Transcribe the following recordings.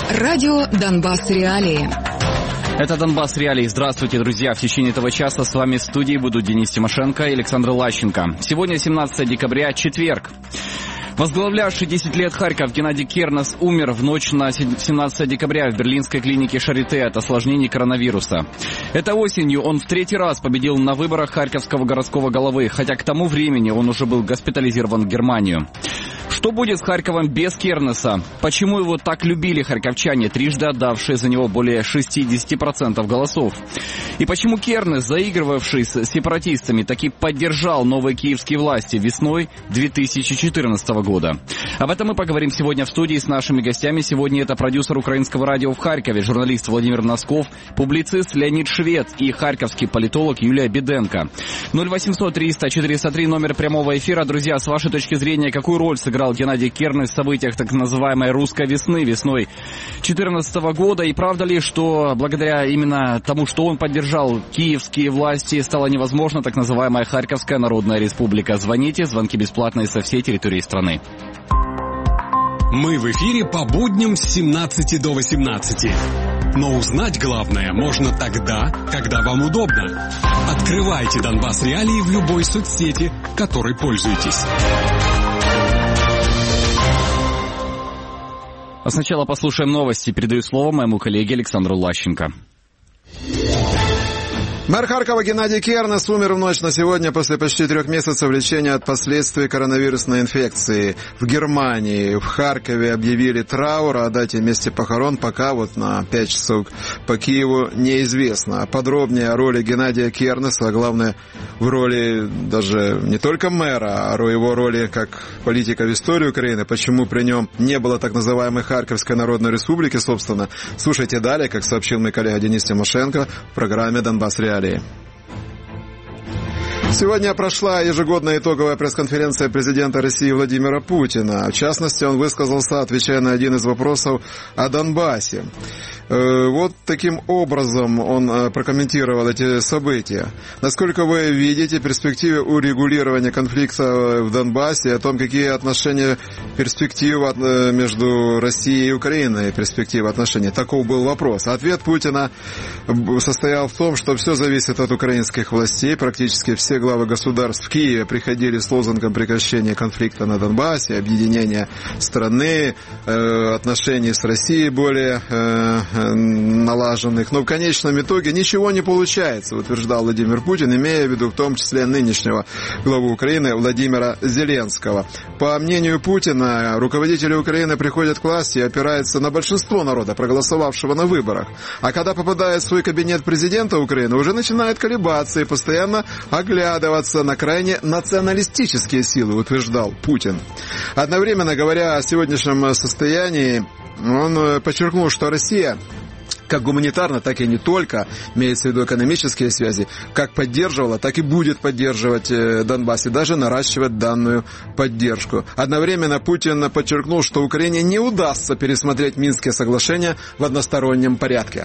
Радио «Донбасс Реалии». Это «Донбасс Реалии». Здравствуйте, друзья. В течение этого часа с вами в студии будут Денис Тимошенко и Александр Лащенко. Сегодня 17 декабря, четверг. Возглавлявший 10 лет Харьков Геннадий Кернес умер в ночь на 17 декабря в берлинской клинике Шарите от осложнений коронавируса. Этой осенью он в третий раз победил на выборах харьковского городского головы, хотя к тому времени он уже был госпитализирован в Германию. Что будет с Харьковом без Кернеса? Почему его так любили харьковчане, трижды отдавшие за него более 60% голосов? И почему Кернес, заигрывавший с сепаратистами, таки поддержал новые киевские власти весной 2014 года? Об этом мы поговорим сегодня в студии с нашими гостями. Сегодня это продюсер украинского радио в Харькове, журналист Владимир Носков, публицист Леонид Швед и харьковский политолог Юлия Беденко. 0800 300 403 номер прямого эфира. Друзья, с вашей точки зрения, какую роль сыграл Геннадий Кернес в событиях так называемой русской весны, весной 2014 года? И правда ли, что благодаря именно тому, что он поддержал киевские власти, стала невозможна так называемая Харьковская Народная Республика? Звоните, звонки бесплатные со всей территории страны. Мы в эфире по будням с 17 до 18. Но узнать главное можно тогда, когда вам удобно. Открывайте «Донбасс Реалии» в любой соцсети, которой пользуетесь. А сначала послушаем новости. Передаю слово моему коллеге Александру Лащенко. Мэр Харькова Геннадий Кернес умер в ночь на сегодня после почти 3 месяцев лечения от последствий коронавирусной инфекции. В Германии, в Харькове объявили траур, о дате месте похорон пока вот на 5 часов по Киеву неизвестно. Подробнее о роли Геннадия Кернеса, а главное в роли даже не только мэра, а его роли как политика в истории Украины, почему при нем не было так называемой Харьковской Народной Республики, собственно, слушайте далее, как сообщил мой коллега Денис Тимошенко в программе «Донбасс Реалии». Сегодня прошла ежегодная итоговая пресс-конференция президента России Владимира Путина. В частности, он высказался, отвечая на один из вопросов о Донбассе. Вот таким образом он прокомментировал эти события. Насколько вы видите перспективы урегулирования конфликта в Донбассе, о том, какие отношения, перспективы между Россией и Украиной, перспективы отношений? Таков был вопрос. Ответ Путина состоял в том, что все зависит от украинских властей. Практически все главы государств в Киеве приходили с лозунгом прекращения конфликта на Донбассе, объединения страны, отношений с Россией более налаженных. Но в конечном итоге ничего не получается, утверждал Владимир Путин, имея в виду в том числе нынешнего главу Украины Владимира Зеленского. По мнению Путина, руководители Украины приходят к власти и опираются на большинство народа, проголосовавшего на выборах. А когда попадает в свой кабинет президента Украины, уже начинает колебаться и постоянно оглядываться на крайне националистические силы, утверждал Путин. Одновременно говоря о сегодняшнем состоянии, он подчеркнул, что Россия как гуманитарно, так и не только, имеется в виду экономические связи, как поддерживала, так и будет поддерживать Донбасс и даже наращивать данную поддержку. Одновременно Путин подчеркнул, что Украине не удастся пересмотреть Минские соглашения в одностороннем порядке.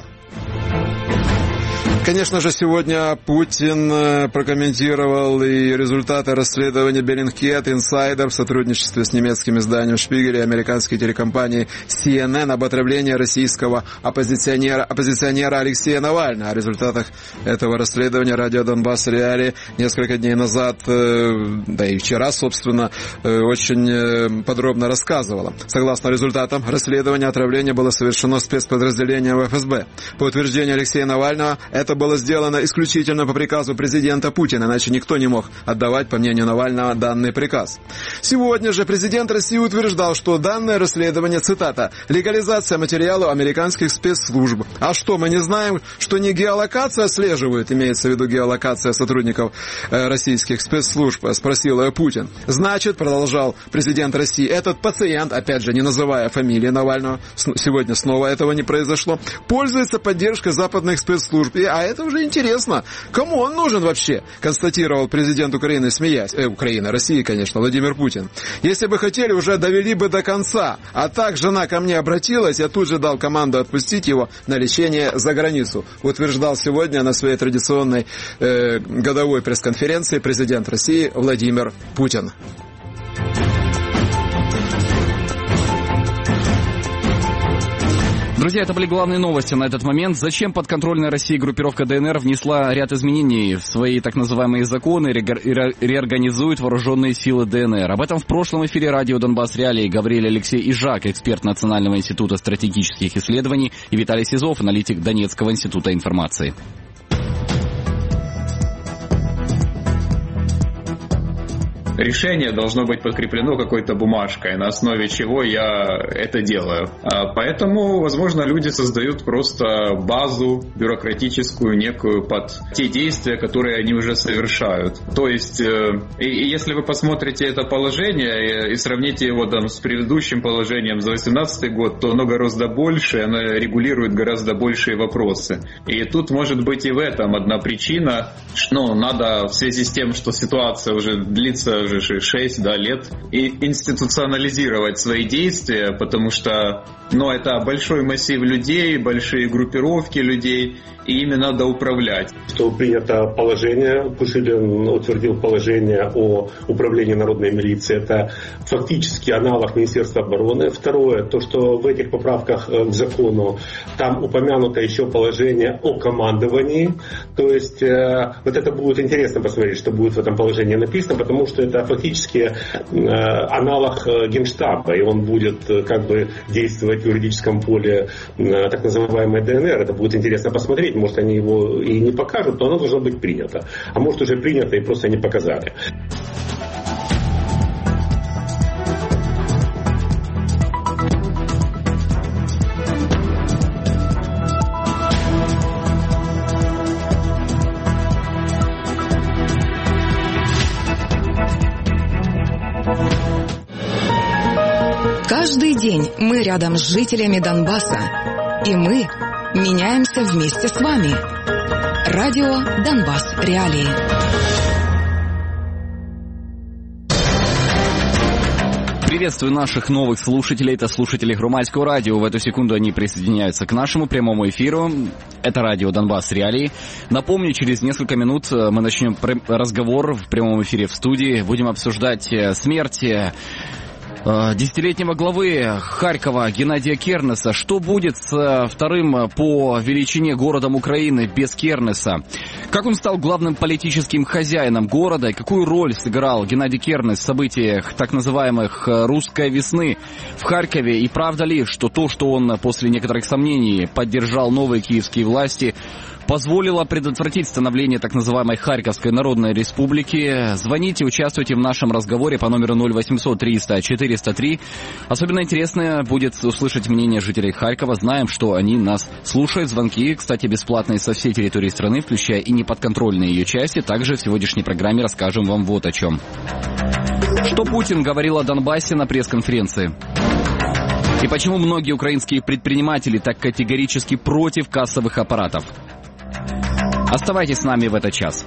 Конечно же, сегодня Путин прокомментировал и результаты расследования Bellingcat Insider в сотрудничестве с немецким изданием Шпигель и американской телекомпанией CNN об отравлении российского оппозиционера Алексея Навального. О результатах этого расследования радио «Донбасс Реалии» несколько дней назад, да и вчера, собственно, очень подробно рассказывала. Согласно результатам расследования, отравление было совершено спецподразделением ФСБ. По утверждению Алексея Навального, это было сделано исключительно по приказу президента Путина, иначе никто не мог отдавать, по мнению Навального, данный приказ. Сегодня же президент России утверждал, что данное расследование, цитата, «легализация материалов американских спецслужб». А что, мы не знаем, что не геолокация отслеживают, имеется в виду геолокация сотрудников российских спецслужб, спросил Путин. Значит, продолжал президент России, этот пациент, опять же, не называя фамилии Навального, сегодня снова этого не произошло, пользуется поддержкой западных спецслужб. А это уже интересно. Кому он нужен вообще? Констатировал президент Украины, смеясь. России, конечно, Владимир Путин. Если бы хотели, уже довели бы до конца. А так жена ко мне обратилась, я тут же дал команду отпустить его на лечение за границу. Утверждал сегодня на своей традиционной годовой пресс-конференции президент России Владимир Путин. Друзья, это были главные новости на этот момент. Зачем подконтрольная России группировка ДНР внесла ряд изменений в свои так называемые законы и реорганизует вооруженные силы ДНР? Об этом в прошлом эфире радио «Донбасс Реалии» говорили Алексей Ижак, эксперт Национального института стратегических исследований, и Виталий Сизов, аналитик Донецкого института информации. Решение должно быть подкреплено какой-то бумажкой, на основе чего я это делаю. Поэтому, возможно, люди создают просто базу бюрократическую некую под те действия, которые они уже совершают. То есть, если вы посмотрите это положение и сравните его там с предыдущим положением за 2018 год, то оно гораздо больше, оно регулирует гораздо большие вопросы. И тут может быть и в этом одна причина, что надо в связи с тем, что ситуация уже длится уже 6 лет, и институционализировать свои действия, потому что это большой массив людей, большие группировки людей, и ими надо управлять. Что принято положение, Пушилин утвердил положение о управлении народной милицией, это фактически аналог Министерства обороны. Второе, то, что в этих поправках к закону там упомянуто еще положение о командовании, то есть вот это будет интересно посмотреть, что будет в этом положении написано, потому что это фактически аналог Генштаба, и он будет как бы действовать в юридическом поле так называемой ДНР. Это будет интересно посмотреть. Может, они его и не покажут, но оно должно быть принято. А может, уже принято и просто не показали. Каждый день мы рядом с жителями Донбасса. И мы меняемся вместе с вами. Радио «Донбасс Реалии». Приветствую наших новых слушателей. Это слушатели Громадского радио. В эту секунду они присоединяются к нашему прямому эфиру. Это радио «Донбасс Реалии». Напомню, через несколько минут мы начнем разговор в прямом эфире в студии. Будем обсуждать смерть десятилетнего главы Харькова Геннадия Кернеса. Что будет с вторым по величине городом Украины без Кернеса? Как он стал главным политическим хозяином города? И какую роль сыграл Геннадий Кернес в событиях так называемых «Русской весны» в Харькове? И правда ли, что то, что он после некоторых сомнений поддержал новые киевские власти, позволило предотвратить становление так называемой Харьковской Народной Республики? Звоните, участвуйте в нашем разговоре по номеру 0800 300 403. Особенно интересно будет услышать мнение жителей Харькова. Знаем, что они нас слушают. Звонки, кстати, бесплатные со всей территории страны, включая и неподконтрольные ее части. Также в сегодняшней программе расскажем вам вот о чем. Что Путин говорил о Донбассе на пресс-конференции? И почему многие украинские предприниматели так категорически против кассовых аппаратов? Оставайтесь с нами в этот час.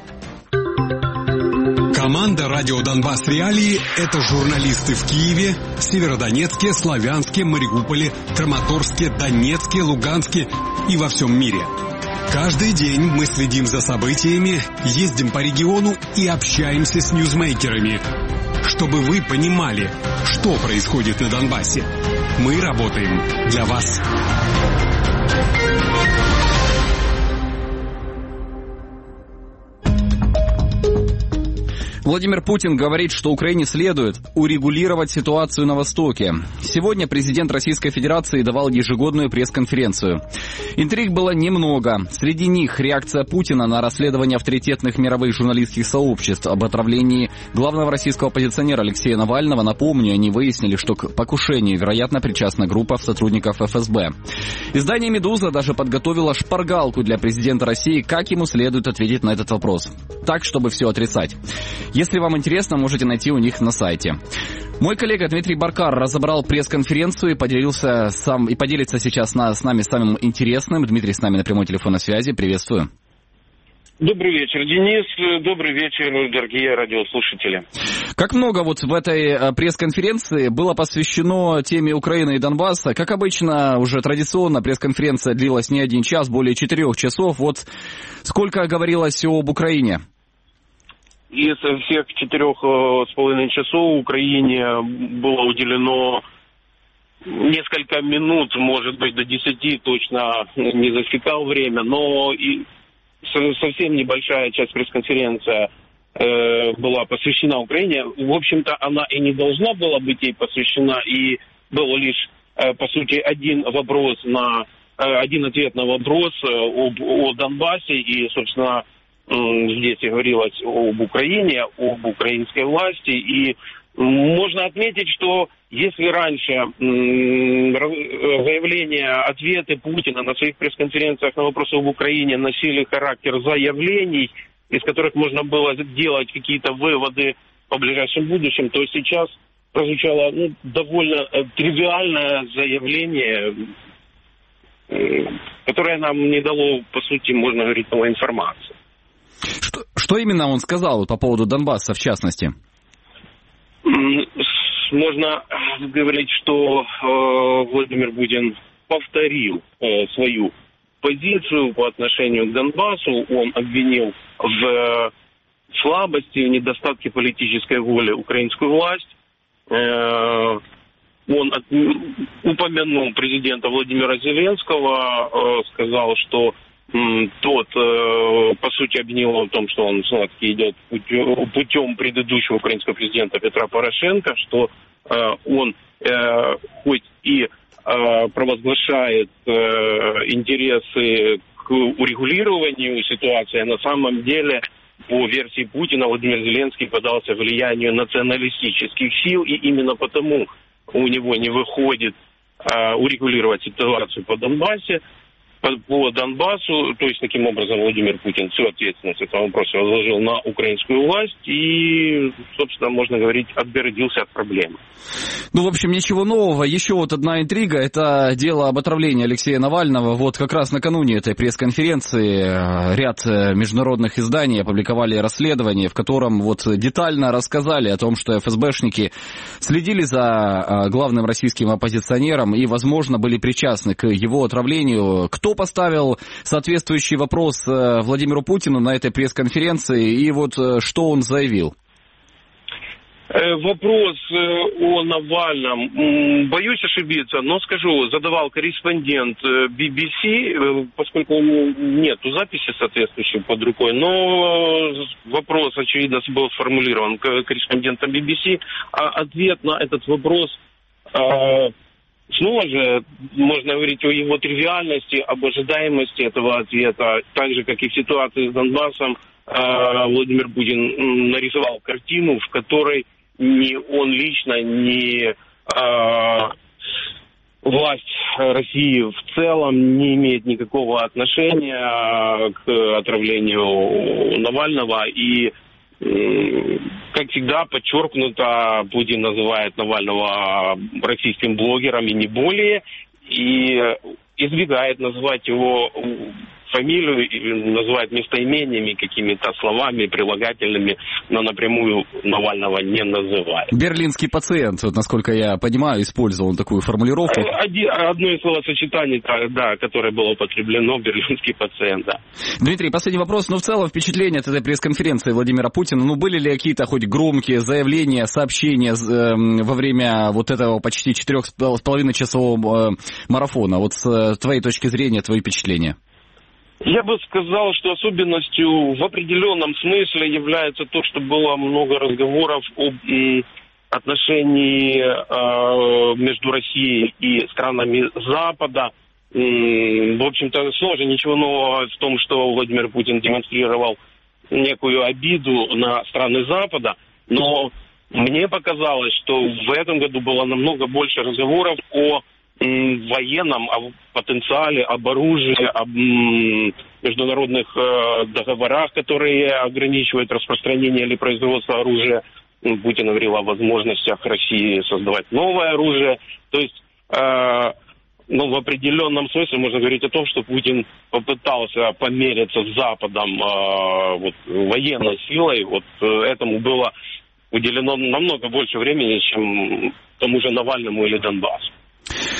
Команда «Радио Донбасс Реалии» — это журналисты в Киеве, Северодонецке, Славянске, Мариуполе, Краматорске, Донецке, Луганске и во всем мире. Каждый день мы следим за событиями, ездим по региону и общаемся с ньюзмейкерами, чтобы вы понимали, что происходит на Донбассе. Мы работаем для вас. Владимир Путин говорит, что Украине следует урегулировать ситуацию на Востоке. Сегодня президент Российской Федерации давал ежегодную пресс-конференцию. Интриг было немного. Среди них реакция Путина на расследование авторитетных мировых журналистских сообществ об отравлении главного российского оппозиционера Алексея Навального. Напомню, они выяснили, что к покушению, вероятно, причастна группа сотрудников ФСБ. Издание «Медуза» даже подготовило шпаргалку для президента России, как ему следует ответить на этот вопрос. Так, чтобы все отрицать. Если вам интересно, можете найти у них на сайте. Мой коллега Дмитрий Баркар разобрал пресс-конференцию и поделился поделится сейчас с нами самым интересным. Дмитрий с нами на прямой телефонной связи. Приветствую. Добрый вечер, Денис. Добрый вечер, дорогие радиослушатели. Как много вот в этой пресс-конференции было посвящено теме Украины и Донбасса? Как обычно, уже традиционно пресс-конференция длилась не 1 час, более 4 часов. Вот сколько говорилось об Украине? Из всех 4,5 часов Украине было уделено несколько минут, может быть, до 10, точно не засекал время, но и совсем небольшая часть пресс-конференции была посвящена Украине. В общем-то, она и не должна была быть ей посвящена, и был лишь, по сути, один ответ на вопрос о Донбассе, и, собственно, здесь и говорилось об Украине, об украинской власти, и можно отметить, что если раньше заявления, ответы Путина на своих пресс-конференциях на вопросы об Украине носили характер заявлений, из которых можно было делать какие-то выводы по ближайшем будущем, то сейчас прозвучало довольно тривиальное заявление, которое нам не дало, по сути, можно говорить, новой информации. Что именно он сказал по поводу Донбасса, в частности? Можно говорить, что Владимир Путин повторил свою позицию по отношению к Донбассу. Он обвинил в слабости, в недостатке политической воли украинскую власть. Он упомянул президента Владимира Зеленского, сказал, что тот, по сути, обвинил в том, что он все-таки идет путем предыдущего украинского президента Петра Порошенко, что он хоть и провозглашает интересы к урегулированию ситуации, а на самом деле, по версии Путина, Владимир Зеленский поддался влиянию националистических сил, и именно потому у него не выходит урегулировать ситуацию по Донбассу, то есть таким образом Владимир Путин всю ответственность этого вопроса возложил на украинскую власть и, собственно, можно говорить, отгородился от проблемы. В общем, ничего нового. Еще одна интрига, это дело об отравлении Алексея Навального. Как раз накануне этой пресс-конференции ряд международных изданий опубликовали расследование, в котором детально рассказали о том, что ФСБшники следили за главным российским оппозиционером и, возможно, были причастны к его отравлению. Кто поставил соответствующий вопрос Владимиру Путину на этой пресс-конференции и что он заявил? Вопрос о Навальном, боюсь ошибиться, но скажу, задавал корреспондент BBC, поскольку нету записи соответствующей под рукой, но вопрос, очевидно, был сформулирован корреспондентом BBC, а ответ на этот вопрос, снова же, можно говорить о его тривиальности, об ожидаемости этого ответа, так же, как и в ситуации с Донбассом, Владимир Путин нарисовал картину, в которой ни он лично, ни власть России в целом не имеет никакого отношения к отравлению Навального. И, как всегда, подчеркнуто, Путин называет Навального российским блогером и не более, и избегает называть его фамилию, называет местоимениями, какими-то словами, прилагательными, но напрямую Навального не называет. Берлинский пациент, насколько я понимаю, использовал такую формулировку. Одно из словосочетаний, да, которое было употреблено, берлинский пациент, да. Дмитрий, последний вопрос. В целом впечатления от этой пресс-конференции Владимира Путина, были ли какие-то хоть громкие заявления, сообщения во время этого почти 4,5-часового марафона? С твоей точки зрения, твои впечатления? Я бы сказал, что особенностью в определенном смысле является то, что было много разговоров об отношении между Россией и странами Запада. В общем-то, снова же ничего нового в том, что Владимир Путин демонстрировал некую обиду на страны Запада, но мне показалось, что в этом году было намного больше разговоров о военном, о потенциале, об оружии, об международных договорах, которые ограничивают распространение или производство оружия. Путин говорил о возможностях России создавать новое оружие. То есть, в определенном смысле можно говорить о том, что Путин попытался помериться с Западом военной силой. Этому было уделено намного больше времени, чем тому же Навальному или Донбассу.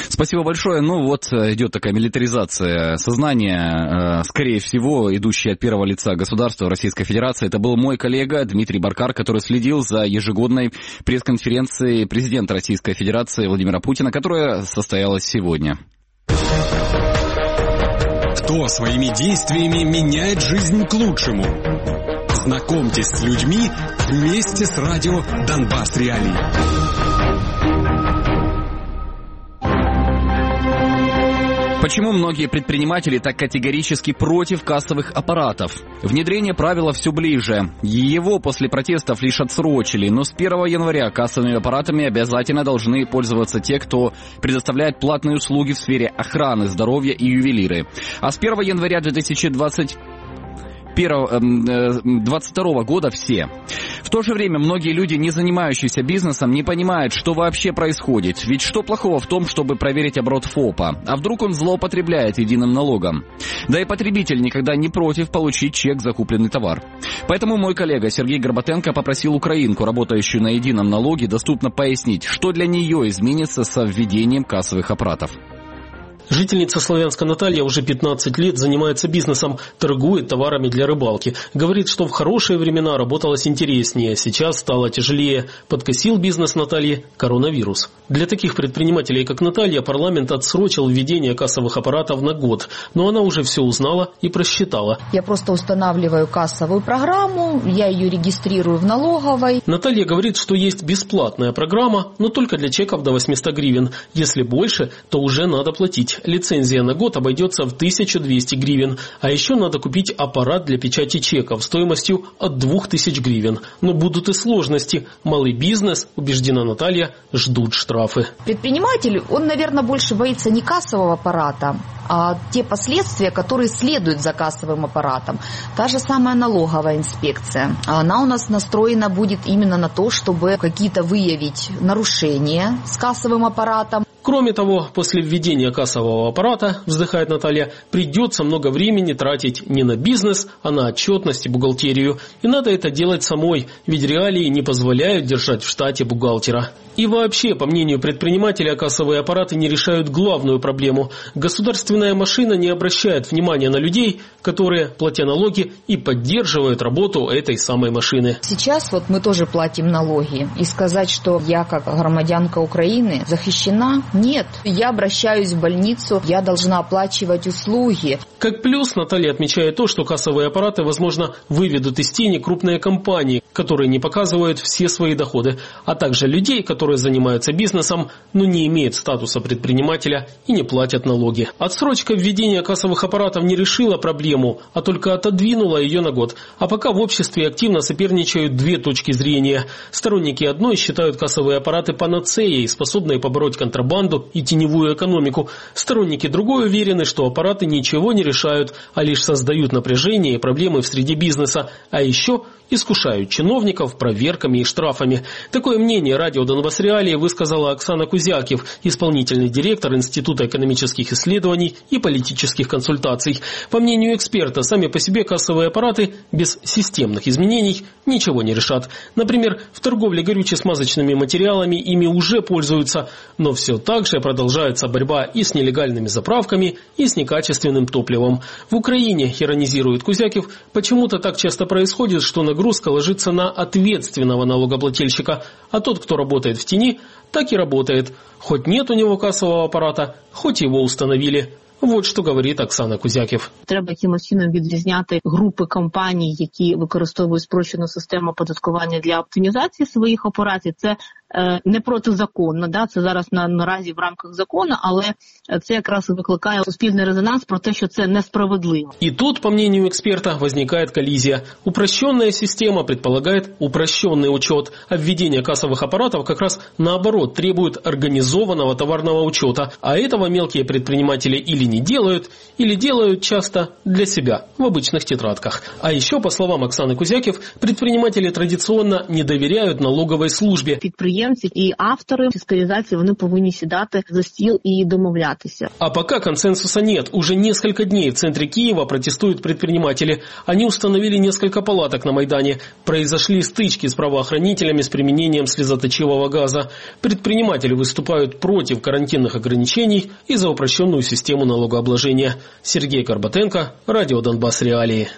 Спасибо большое. Ну вот идет такая милитаризация сознания, скорее всего, идущая от первого лица государства Российской Федерации. Это был мой коллега Дмитрий Баркар, который следил за ежегодной пресс-конференцией президента Российской Федерации Владимира Путина, которая состоялась сегодня. Кто своими действиями меняет жизнь к лучшему? Знакомьтесь с людьми вместе с радио «Донбасс Реалии». Почему многие предприниматели так категорически против кассовых аппаратов? Внедрение правила все ближе. Его после протестов лишь отсрочили, но с 1 января кассовыми аппаратами обязательно должны пользоваться те, кто предоставляет платные услуги в сфере охраны, здоровья и ювелиры. А с 1 января 2022 года все. В то же время многие люди, не занимающиеся бизнесом, не понимают, что вообще происходит. Ведь что плохого в том, чтобы проверить оборот ФОПа? А вдруг он злоупотребляет единым налогом? Да и потребитель никогда не против получить чек за купленный товар. Поэтому мой коллега Сергей Горбатенко попросил украинку, работающую на едином налоге, доступно пояснить, что для нее изменится со введением кассовых аппаратов. Жительница Славянска Наталья уже 15 лет занимается бизнесом, торгует товарами для рыбалки. Говорит, что в хорошие времена работалось интереснее, сейчас стало тяжелее. Подкосил бизнес Натальи коронавирус. Для таких предпринимателей, как Наталья, парламент отсрочил введение кассовых аппаратов на год. Но она уже все узнала и просчитала. Я просто устанавливаю кассовую программу, я ее регистрирую в налоговой. Наталья говорит, что есть бесплатная программа, но только для чеков до 800 гривен. Если больше, то уже надо платить. Лицензия на год обойдется в 1200 гривен. А еще надо купить аппарат для печати чеков стоимостью от 2000 гривен. Но будут и сложности. Малый бизнес, убеждена Наталья, ждут штрафы. Предприниматель, он, наверное, больше боится не кассового аппарата, а те последствия, которые следуют за кассовым аппаратом. Та же самая налоговая инспекция. Она у нас настроена будет именно на то, чтобы какие-то выявить нарушения с кассовым аппаратом. Кроме того, после введения кассового аппарата, вздыхает Наталья, придется много времени тратить не на бизнес, а на отчетность и бухгалтерию. И надо это делать самой, ведь реалии не позволяют держать в штате бухгалтера. И вообще, по мнению предпринимателя, кассовые аппараты не решают главную проблему. Государственная машина не обращает внимания на людей, которые, платя налоги, и поддерживают работу этой самой машины. Сейчас вот мы тоже платим налоги. И сказать, что я как громадянка Украины захищена, нет. Я обращаюсь в больницу, я должна оплачивать услуги. Как плюс Наталья отмечает то, что кассовые аппараты, возможно, выведут из тени крупные компании, которые не показывают все свои доходы, а также людей, которые занимаются бизнесом, но не имеют статуса предпринимателя и не платят налоги. Отсрочка введения кассовых аппаратов не решила проблему, а только отодвинула ее на год. А пока в обществе активно соперничают две точки зрения. Сторонники одной считают кассовые аппараты панацеей, способной побороть контрабанду и теневую экономику. Сторонники другой уверены, что аппараты ничего не решают, а лишь создают напряжение и проблемы в среде бизнеса, а еще искушают чиновников проверками и штрафами. Такое мнение радио «Донбасс Реалии» высказала Оксана Кузякив, исполнительный директор Института экономических исследований и политических консультаций. По мнению эксперта, сами по себе кассовые аппараты без системных изменений ничего не решат. Например, в торговле горюче-смазочными материалами ими уже пользуются, но все так же продолжается борьба и с нелегальными заправками, и с некачественным топливом. В Украине, иронизирует Кузякив, почему-то так часто происходит, что нагрузка ложится на ответственного налогоплательщика, а тот, кто работает в тени, так и работает. Хоть нет у него кассового аппарата, хоть его установили. Вот що говорить Оксана Кузяків. Треба якимось чином відрізняти групи компаній, які використовують спрощену систему оподаткування для оптимізації своїх операцій. Це не протизаконно, да? Це зараз наразі в рамках закону, але це якраз викликає суспільний резонанс про те, що це несправедливо. И тут, по мнению эксперта, возникает коллизия. Упрощенная система предполагает упрощенный учет, а введение кассовых аппаратов как раз наоборот требует организованного товарного учета, а этого мелкие предприниматели или не делают, или делают часто для себя в обычных тетрадках. А еще, по словам Оксаны Кузяків, предприниматели традиционно не доверяют налоговой службе. Підприємці підприємці і автори фіскалізації, вони повинні сідати за стіл і домовлятися. А пока консенсуса нет. Уже несколько дней в центре Киева протестуют предприниматели. Они установили несколько палаток на Майдане. Произошли стычки с правоохранителями с применением слезоточивого газа. Предприниматели выступают против карантинных ограничений и за упрощенную систему налогообложения. Сергей Горбатенко, Радио Донбасс Реалии.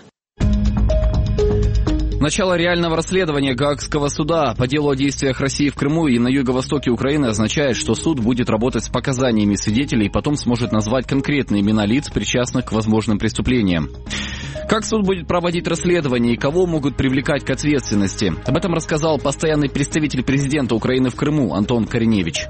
Начало реального расследования Гаагского суда по делу о действиях России в Крыму и на юго-востоке Украины означает, что суд будет работать с показаниями свидетелей и потом сможет назвать конкретные имена лиц, причастных к возможным преступлениям. Как суд будет проводить расследование и кого могут привлекать к ответственности? Об этом рассказал постоянный представитель президента Украины в Крыму Антон Кореневич.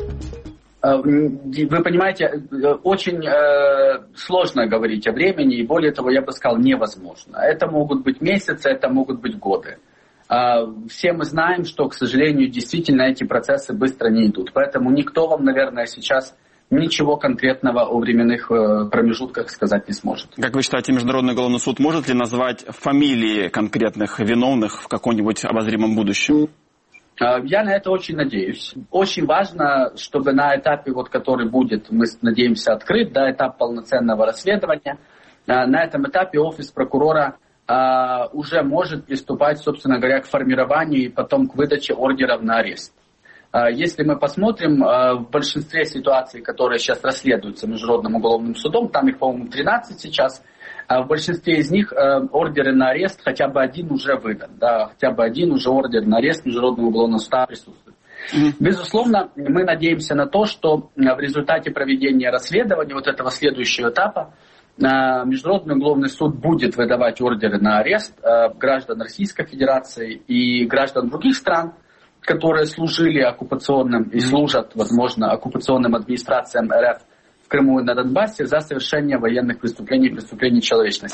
Вы понимаете, очень сложно говорить о времени, и более того, я бы сказал, невозможно. Это могут быть месяцы, это могут быть годы. Все мы знаем, что, к сожалению, действительно эти процессы быстро не идут. Поэтому никто вам, наверное, сейчас ничего конкретного о временных промежутках сказать не сможет. Как вы считаете, Международный уголовный суд может ли назвать фамилии конкретных виновных в каком-нибудь обозримом будущем? Я на это очень надеюсь. Очень важно, чтобы на этапе, который будет, мы надеемся, открыт, этап полноценного расследования, на этом этапе офис прокурора уже может приступать, собственно говоря, к формированию и потом к выдаче ордеров на арест. Если мы посмотрим, в большинстве ситуаций, которые сейчас расследуются Международным уголовным судом, там их, по-моему, 13 сейчас, в большинстве из них ордеры на арест хотя бы один уже выдан, хотя бы один уже ордер на арест Международного уголовного суда присутствует. Безусловно, мы надеемся на то, что в результате проведения расследования этого следующего этапа Международный уголовный суд будет выдавать ордеры на арест граждан Российской Федерации и граждан других стран, которые служили оккупационным и служат, возможно, оккупационным администрациям РФ в Крыму и на Донбассе за совершение военных преступлений и преступлений человечности.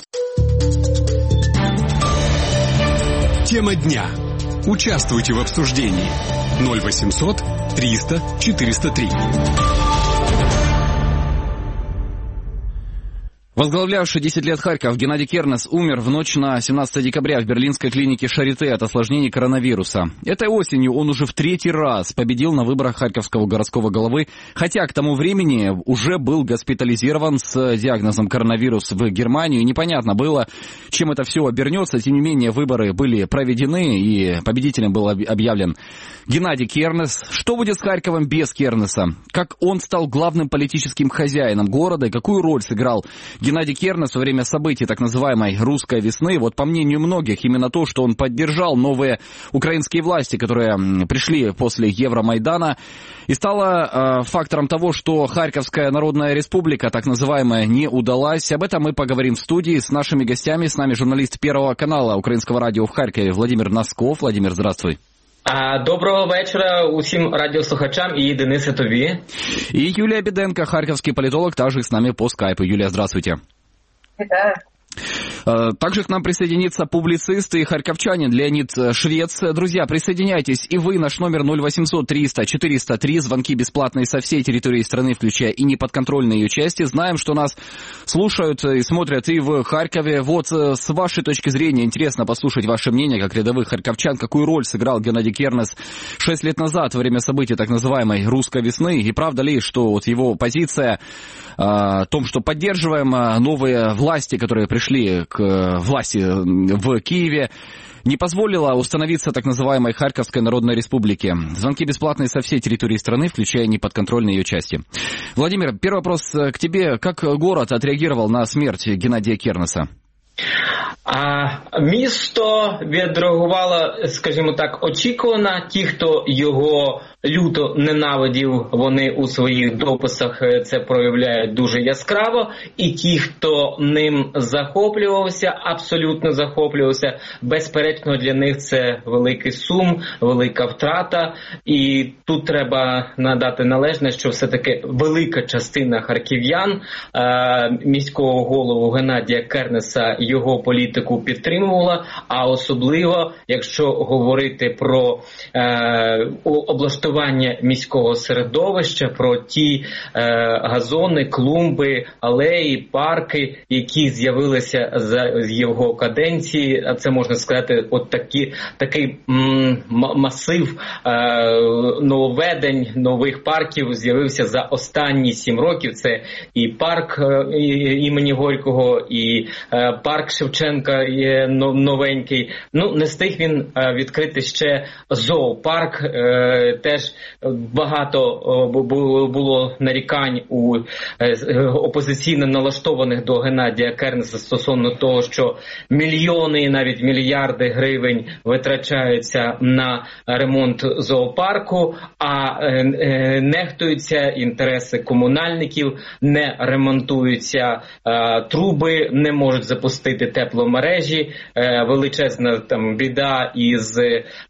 Тема дня. Участвуйте в обсуждении. 0800 300 403. Возглавлявший 10 лет Харьков Геннадий Кернес умер в ночь на 17 декабря в берлинской клинике Шарите от осложнений коронавируса. Этой осенью он уже в 3-й раз победил на выборах харьковского городского головы, хотя к тому времени уже был госпитализирован с диагнозом коронавирус в Германию. Непонятно было, чем это все обернется. Тем не менее, выборы были проведены, и победителем был объявлен Геннадий Кернес. Что будет с Харьковом без Кернеса? Как он стал главным политическим хозяином города и какую роль сыграл Геннадий Кернес во время событий так называемой «русской весны»? По мнению многих, именно то, что он поддержал новые украинские власти, которые пришли после Евромайдана, и стало фактором того, что Харьковская Народная Республика, так называемая, не удалась. Об этом мы поговорим в студии с нашими гостями. С нами журналист Первого канала Украинского радио в Харькове Владимир Носков. Владимир, здравствуй. Доброго вечора усім радіослухачам і Денисе тобі. И Юлия Беденко, харьковский политолог, также с нами по скайпу. Юлия, здравствуйте. Витаю. Также к нам присоединится публицист и харьковчанин Леонид Швец. Друзья, присоединяйтесь и вы. Наш номер 0800 300 403. Звонки бесплатные со всей территории страны, включая и неподконтрольные ее части. Знаем, что нас слушают и смотрят и в Харькове. С вашей точки зрения интересно послушать ваше мнение, как рядовых харьковчан. Какую роль сыграл Геннадий Кернес 6 лет назад во время событий так называемой «русской весны»? И правда ли, что его позиция о том, что поддерживаем новые власти, которые пришли к власти в Киеве, не позволила установиться так называемой Харьковской Народной Республике. Звонки бесплатные со всей территории страны, включая неподконтрольные ее части. Владимир, первый вопрос к тебе. Как город отреагировал на смерть Геннадия Кернеса? Місто відреагувало, скажімо так, очікувано. Ті, хто його люто ненавидів, вони у своїх дописах це проявляють дуже яскраво. І ті, хто ним захоплювався, абсолютно захоплювався, безперечно для них це великий сум, велика втрата. І тут треба надати належне, що все-таки велика частина харків'ян міського голову Геннадія Кернеса його політику підтримувала, а особливо, якщо говорити про облаштування облаштування міського середовища, про ті газони, клумби, алеї, парки, які з'явилися за його каденції. А це, можна сказати, от такий масив нововведень, нових парків з'явився за останні 7 років. Це і парк імені Горького, і парк Шевченка є новенький. Ну, не встиг він відкрити ще зоопарк. Теж багато було нарікань у опозиційно налаштованих до Геннадія Кернеса стосовно того, що мільйони і навіть мільярди гривень витрачаються на ремонт зоопарку, а нехтуються інтереси комунальників, не ремонтуються труби, не можуть запустити тепломережі, величезна там біда із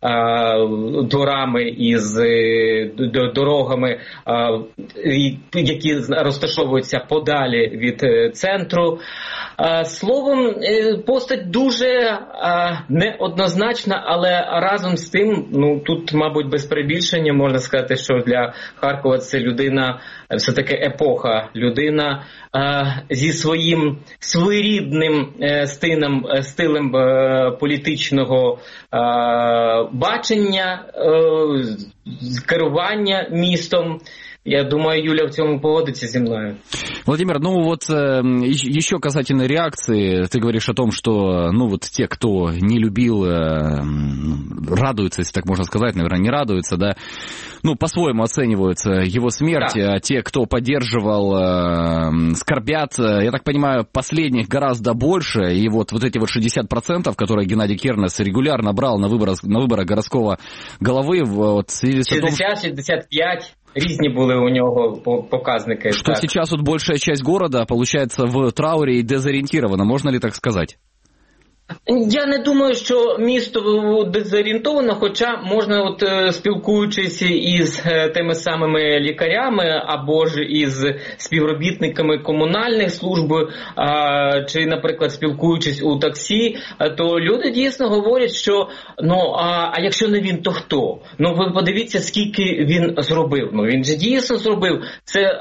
дворами, із дорогами, які розташовуються подалі від центру. Словом, постать дуже неоднозначна, але разом з тим, ну, тут, мабуть, без перебільшення можна сказати, що для Харкова це людина, все-таки епоха, людина зі своїм своєрідним стилем політичного бачення, керування містом. Я думаю, Юля в цьому погодится зі мною. Владимир, ну вот еще касательно реакции, ты говоришь о том, что, ну вот те, кто не любил, радуются, если так можно сказать, наверное, не радуются, да, ну, по-своему оцениваются его смерть, да. А те, кто поддерживал, скорбят, я так понимаю, последних гораздо больше, и вот эти вот 60%, которые Геннадий Кернес регулярно брал на выборах городского головы, вот, 60-65%. Різні були у нього показники. Что так. Сейчас вот большая часть города, получается, в трауре и дезориентирована, можно ли так сказать? Я не думаю, що місто дезорієнтовано, хоча можна, от спілкуючись із тими самими лікарями або ж із співробітниками комунальних служб, чи, наприклад, спілкуючись у таксі, то люди дійсно говорять, що ну, а якщо не він, то хто? Ну, ви подивіться, скільки він зробив. Ну, він же дійсно зробив. Це,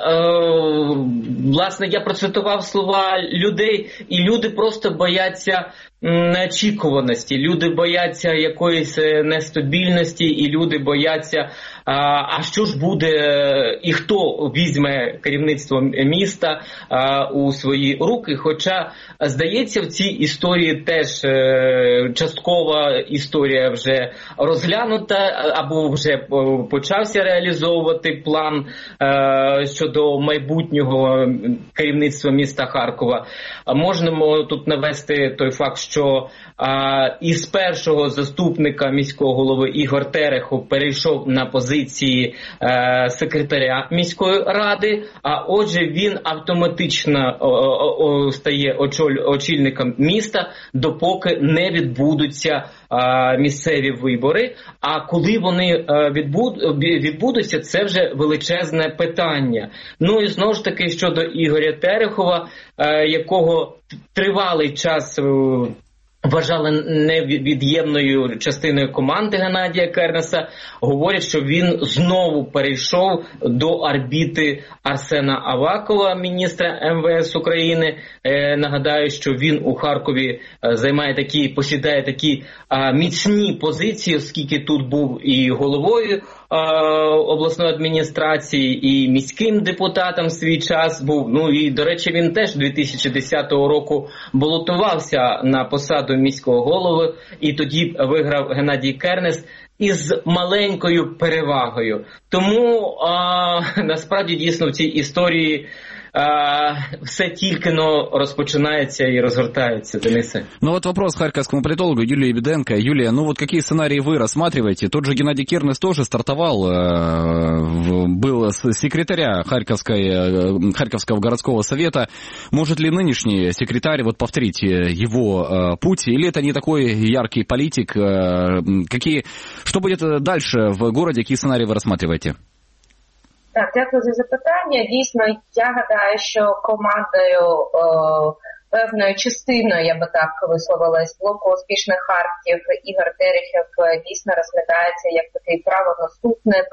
власне, я процитував слова людей, і люди просто бояться неочікуваності, люди бояться якоїсь нестабільності, і люди бояться, а що ж буде, і хто візьме керівництво міста у свої руки. Хоча, здається, в цій історії теж часткова історія вже розглянута, або вже почався реалізовувати план щодо майбутнього керівництва міста Харкова. Можемо тут навести той факт, що із першого заступника міського голови Ігор Терехов перейшов на позиції секретаря міської ради, а отже він автоматично стає очільником міста, допоки не відбудуться місцеві вибори. А коли вони відбудуться, це вже величезне питання. Ну і знову ж таки щодо Ігоря Терехова, якого тривалий час вважали невід'ємною частиною команди Геннадія Кернеса, говорять, що він знову перейшов до орбіти Арсена Авакова, міністра МВС України. Нагадаю, що він у Харкові посідає такі міцні позиції, оскільки тут був і головою обласної адміністрації, і міським депутатом в свій час був. Ну і, до речі, він теж 2010 року балотувався на посаду міського голови, і тоді виграв Геннадій Кернес із маленькою перевагою. Тому насправді дійсно в цій історії все тільки розпочинається и разгортается, Денисе. Ну вот вопрос харьковскому политологу Юлии Беденко. Юлия, ну вот какие сценарии вы рассматриваете? Тот же Геннадий Кернес тоже стартовал, был с секретаря Харьковского городского совета. Может ли нынешний секретарь вот повторить его путь? Или это не такой яркий политик? Что будет дальше в городе? Какие сценарии вы рассматриваете? Так, дякую за запитання. Дійсно, я гадаю, що командою певною частиною, я би так висловилась, блоку успішних харків Ігор Терехів дійсно розглядається як такий правонаступник,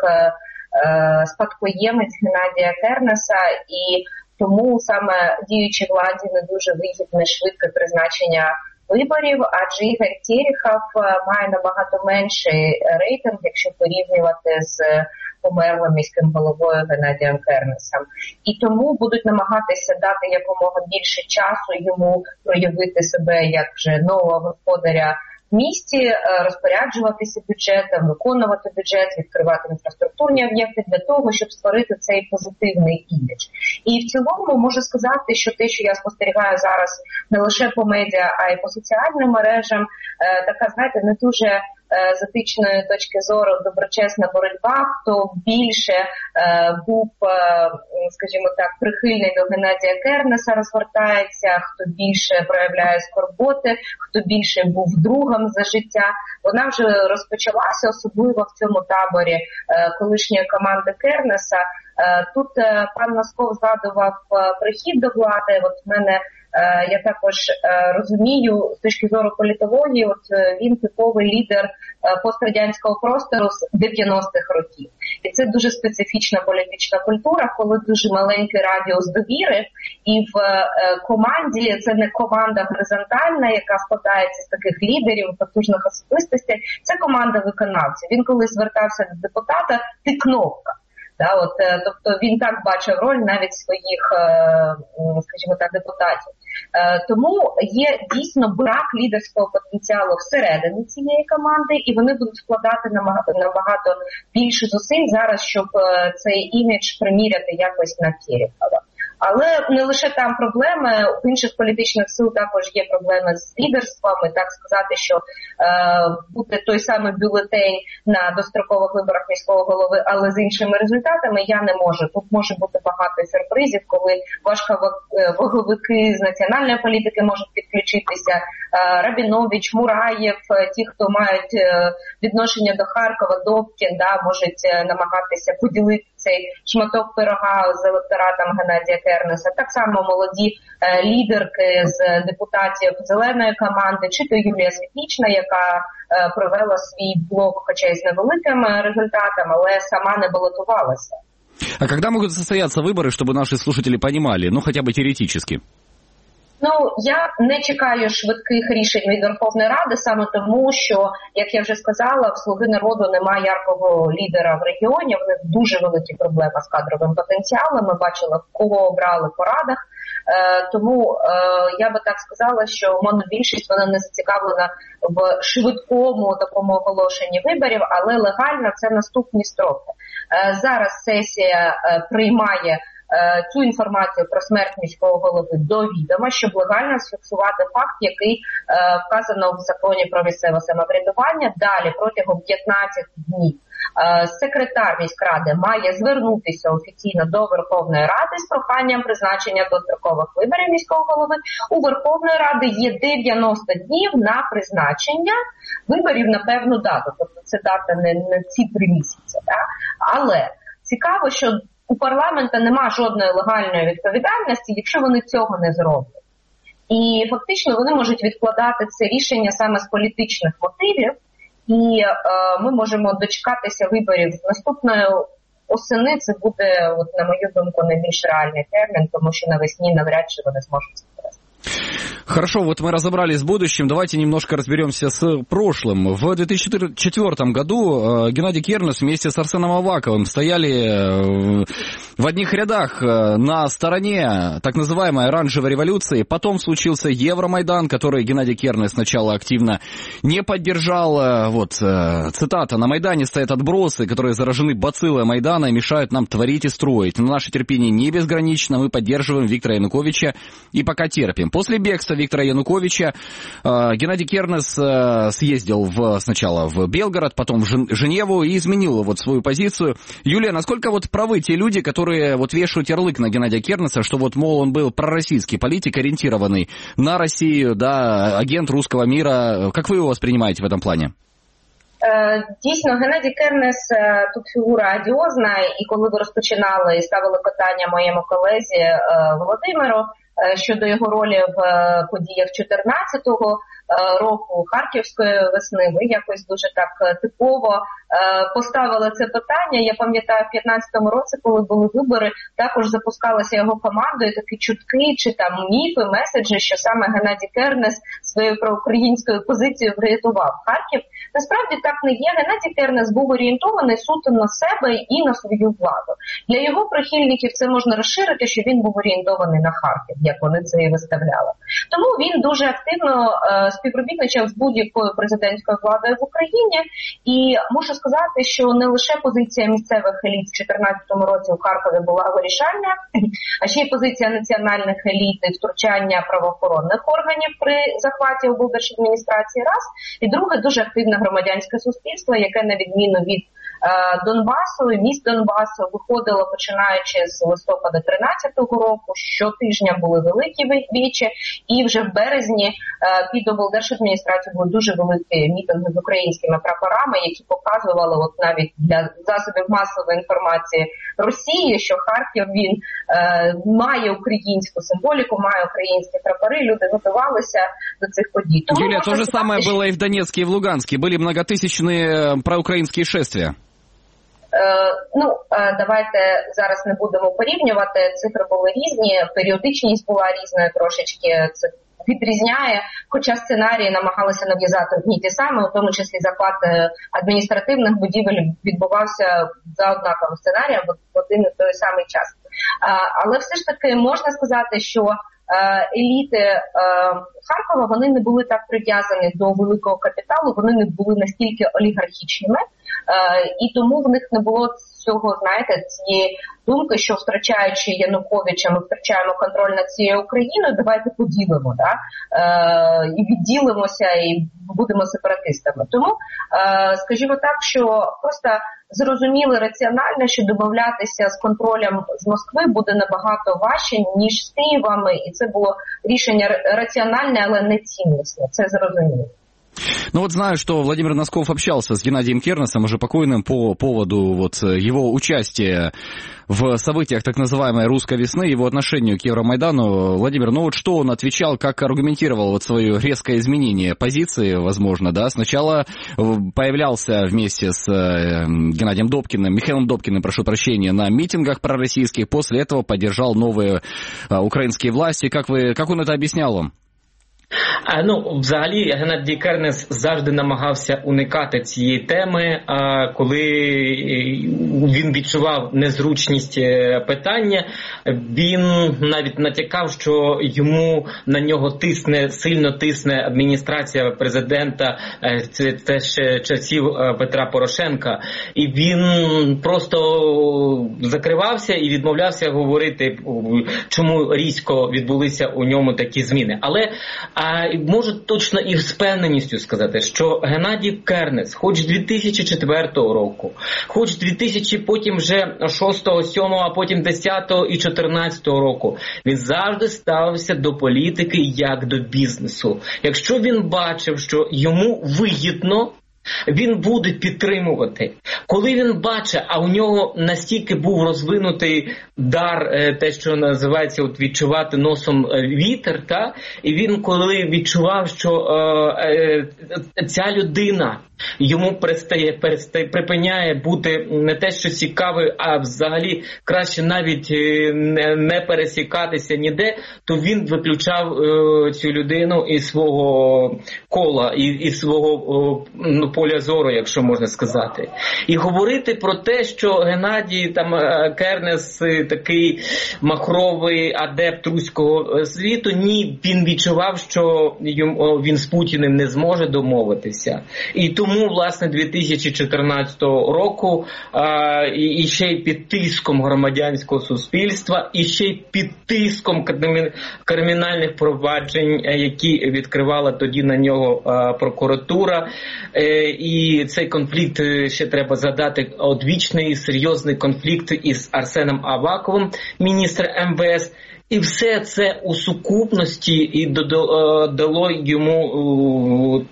спадкоємець Геннадія Кернеса, і тому саме діючій владі не дуже вигідне швидке призначення виборів, адже Ігор Терехов має набагато менший рейтинг, якщо порівнювати з померлим міським головою Геннадієм Кернесом. І тому будуть намагатися дати якомога більше часу йому проявити себе як вже нового господаря в місті, розпоряджуватися бюджетом, виконувати бюджет, відкривати інфраструктурні об'єкти для того, щоб створити цей позитивний імідж. І в цілому можу сказати, що те, що я спостерігаю зараз не лише по медіа, а й по соціальним мережам, така, знаєте, не дуже з етичної точки зору доброчесна боротьба, хто більше був, скажімо так, прихильний до Геннадія Кернеса, розгортається, хто більше проявляє скорботи, хто більше був другом за життя. Вона вже розпочалася, особливо в цьому таборі колишньої команди Кернеса. Тут пан Носков згадував прихід до влади. От в мене я також розумію з точки зору політології, от він типовий лідер пострадянського простору з 90-х років. І це дуже специфічна політична культура, коли дуже маленький радіус довіри, і в команді це не команда горизонтальна, яка складається з таких лідерів, потужних особистостей, це команда виконавців. Він коли звертався до депутата, ти кнопка. Тобто він так бачив роль навіть своїх, скажімо так, депутатів. Тому є дійсно брак лідерського потенціалу всередині цієї команди, і вони будуть вкладати набагато більше зусиль зараз, щоб цей імідж приміряти якось на Терехова. Але не лише там проблеми, в інших політичних сил також є проблеми з лідерством. І так сказати, що буде той самий бюлетень на дострокових виборах міського голови, але з іншими результатами, я не можу. Тут може бути багато сюрпризів, коли важковаговики з національної політики можуть підключитися, Рабінович, Мураєв, ті, хто мають відношення до Харкова, Добкін, можуть намагатися поділити цей шматок пирога з електоратом Геннадія Кернеса. Так само молоді лідерки з депутатів зеленої команди, чи то Юлія Світлічна, яка провела свій блок, хоча й з невеликим результатом, але сама не балотувалася. А когда могут состояться выборы, чтобы наши слушатели понимали, хотя бы теоретически? Я не чекаю швидких рішень від Верховної Ради, саме тому, що, як я вже сказала, в «Слуги народу» немає яркого лідера в регіоні, в них дуже великі проблеми з кадровим потенціалом, ми бачили, кого обрали по радах, тому я би так сказала, що монобільшість, вона не зацікавлена в швидкому такому оголошенні виборів, але легально це наступні строки. Зараз сесія приймає цю інформацію про смерть міського голови до відома, щоб легально сфіксувати факт, який вказано в законі про місцеве самоврядування. Далі, протягом 15 днів, секретар міськради має звернутися офіційно до Верховної Ради з проханням призначення дострокових виборів міського голови. У Верховної Ради є 90 днів на призначення виборів на певну дату. Тобто це дата не ці 3 місяці. Так? Але цікаво, що у парламента нема жодної легальної відповідальності, якщо вони цього не зроблять. І фактично вони можуть відкладати це рішення саме з політичних мотивів, і ми можемо дочекатися виборів наступної осени. Це буде, на мою думку, найбільш реальний термін, тому що навесні навряд чи вони зможуть це провести. Хорошо, мы разобрались с будущим, давайте немножко разберемся с прошлым. В 2004 году Геннадий Кернес вместе с Арсеном Аваковым стояли в одних рядах на стороне так называемой оранжевой революции. Потом случился Евромайдан, который Геннадий Кернес сначала активно не поддержал. Цитата: «На Майдане стоят отбросы, которые заражены бациллой Майдана и мешают нам творить и строить. Но наше терпение не безгранично, мы поддерживаем Виктора Януковича и пока терпим». После бегства Виктора Януковича Геннадий Кернес съездил сначала в Белгород, потом в Женеву и изменил свою позицию. Юлия, насколько правы те люди, которые вешают ярлык на Геннадия Кернеса, что мол, он был пророссийский политик, ориентированный на Россию, агент русского мира. Как вы его воспринимаете в этом плане? Дійсно, Геннадій Кернес тут фігура одіозна, і коли ви розпочинали і ставили питання моєму колезі Володимиру, щодо його ролі в подіях 14-го року, Харківської весни, ви якось дуже так типово поставили це питання. Я пам'ятаю, в 15-му році, коли були вибори, також запускалася його командою такі чутки чи там міфи, меседжі, що саме Геннадій Кернес своєю проукраїнською позицією врятував Харків. Насправді так не є. Геннадій Кернес був орієнтований суто на себе і на свою владу. Для його прихильників це можна розширити, що він був орієнтований на Харків, як вони це і виставляли. Тому він дуже активно співробітничав з будь-якою президентською владою в Україні. І мушу сказати, що не лише позиція місцевих еліт в 2014 році у Харкові була вирішальна, а ще й позиція національних еліт і втручання правоохоронних органів при захваті облдержадміністрації раз. І друге, дуже активне громадянське суспільство, яке на відміну від Донбасу і міст Донбасу виходило починаючи з листопада 13-го року. Щотижня були великі вічі, і вже в березні під облдержадміністрацією були дуже великі мітинги з українськими прапорами, які показували от навіть для засобів масової інформації Росії, що Харків він має українську символіку, має українські прапори, люди готувалися до цих подій. Тому Юлия, то же самое было и в Донецке, и в Луганске. Были многотысячные проукраинские шествия. Давайте зараз не будемо порівнювати, цифри були різні, періодичність була різною трошечки, це відрізняє, хоча сценарії намагалися нав'язати одні ті самі, у тому числі захват адміністративних будівель відбувався за однаковим сценарієм в один і той самий час. Але все ж таки можна сказати, що еліти Харкова, вони не були так прив'язані до великого капіталу, вони не були настільки олігархічними, і тому в них не було цього, знаєте, цієї думки, що втрачаючи Януковича, ми втрачаємо контроль над цією Україною, давайте поділимо, і відділимося, і будемо сепаратистами. Тому, скажімо так, що просто зрозуміли раціонально, що домовлятися з контролем з Москви буде набагато важче, ніж з Києвом, і це було рішення раціональне, але не цінностне, це зрозуміло. Ну вот знаю, что Владимир Носков общался с Геннадием Кернесом, уже покойным, по поводу вот его участия в событиях так называемой «Русской весны», его отношению к Евромайдану. Владимир, ну вот что он отвечал, как аргументировал вот свое резкое изменение позиции, возможно, да? Сначала появлялся вместе с Геннадием Добкиным, Михаилом Добкиным, прошу прощения, на митингах пророссийских, после этого поддержал новые украинские власти. Как он это объяснял вам? Взагалі, Геннадій Кернес завжди намагався уникати цієї теми, коли він відчував незручність питання, він навіть натякав, що на нього сильно тисне адміністрація президента, це теж часів Петра Порошенка, і він просто закривався і відмовлявся говорити, чому різко відбулися у ньому такі зміни. Але можу точно і з впевненістю сказати, що Геннадій Кернес, хоч з 2004 року, хоч з 2000, потім вже 6, 7, а потім 10 і 14 року, він завжди ставився до політики як до бізнесу. Якщо він бачив, що йому вигідно, він буде підтримувати. Коли він бачить, а у нього настільки був розвинутий дар, те, що називається відчувати носом вітер, і він коли відчував, що ця людина йому припиняє бути не те, що цікавий, а взагалі краще навіть не пересікатися ніде, то він виключав цю людину із свого кола, із свого поля зору, якщо можна сказати. І говорити про те, що Геннадій Кернес такий махровий адепт руського світу, ні, він відчував, що він з Путіним не зможе домовитися. І тому, власне, 2014 року і ще й під тиском громадянського суспільства, і ще й під тиском кримінальних проваджень, які відкривала тоді на нього прокуратура. І цей конфлікт, ще треба згадати, одвічний серйозний конфлікт із Арсеном Аваковим, міністром МВС. І все це у сукупності і дало йому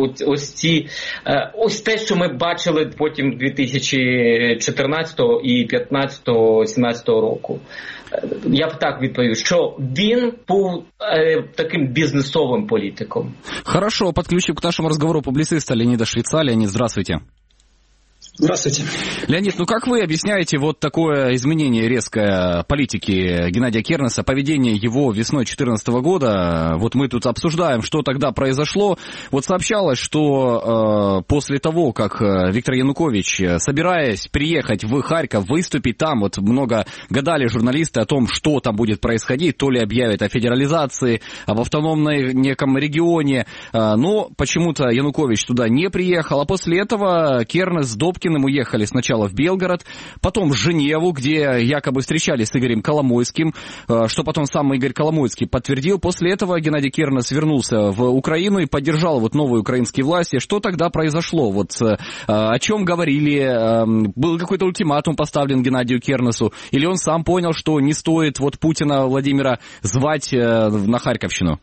ось те, що ми бачили потім 2014 і 15, 17 року. Я б так відповів, що він був таким бізнесовим політиком. Хорошо, подключим к нашему разговору публициста Леонида Швеца. Леонид, здравствуйте. Здравствуйте. Леонид, ну как вы объясняете вот такое изменение резкой политики Геннадия Кернеса, поведение его весной 2014 года? Вот мы тут обсуждаем, что тогда произошло. Вот сообщалось, что после того, как Виктор Янукович, собираясь приехать в Харьков, выступить там, вот много гадали журналисты о том, что там будет происходить, то ли объявят о федерализации, об автономном неком регионе, но почему-то Янукович туда не приехал, а после этого Кернес с Добкиным уехали сначала в Белгород, потом в Женеву, где якобы встречались с Игорем Коломойским, что потом сам Игорь Коломойский подтвердил. После этого Геннадий Кернес вернулся в Украину и поддержал вот новые украинские власти. Что тогда произошло? Вот о чем говорили? Был какой-то ультиматум поставлен Геннадию Кернесу? Или он сам понял, что не стоит вот Путина Владимира звать на Харьковщину?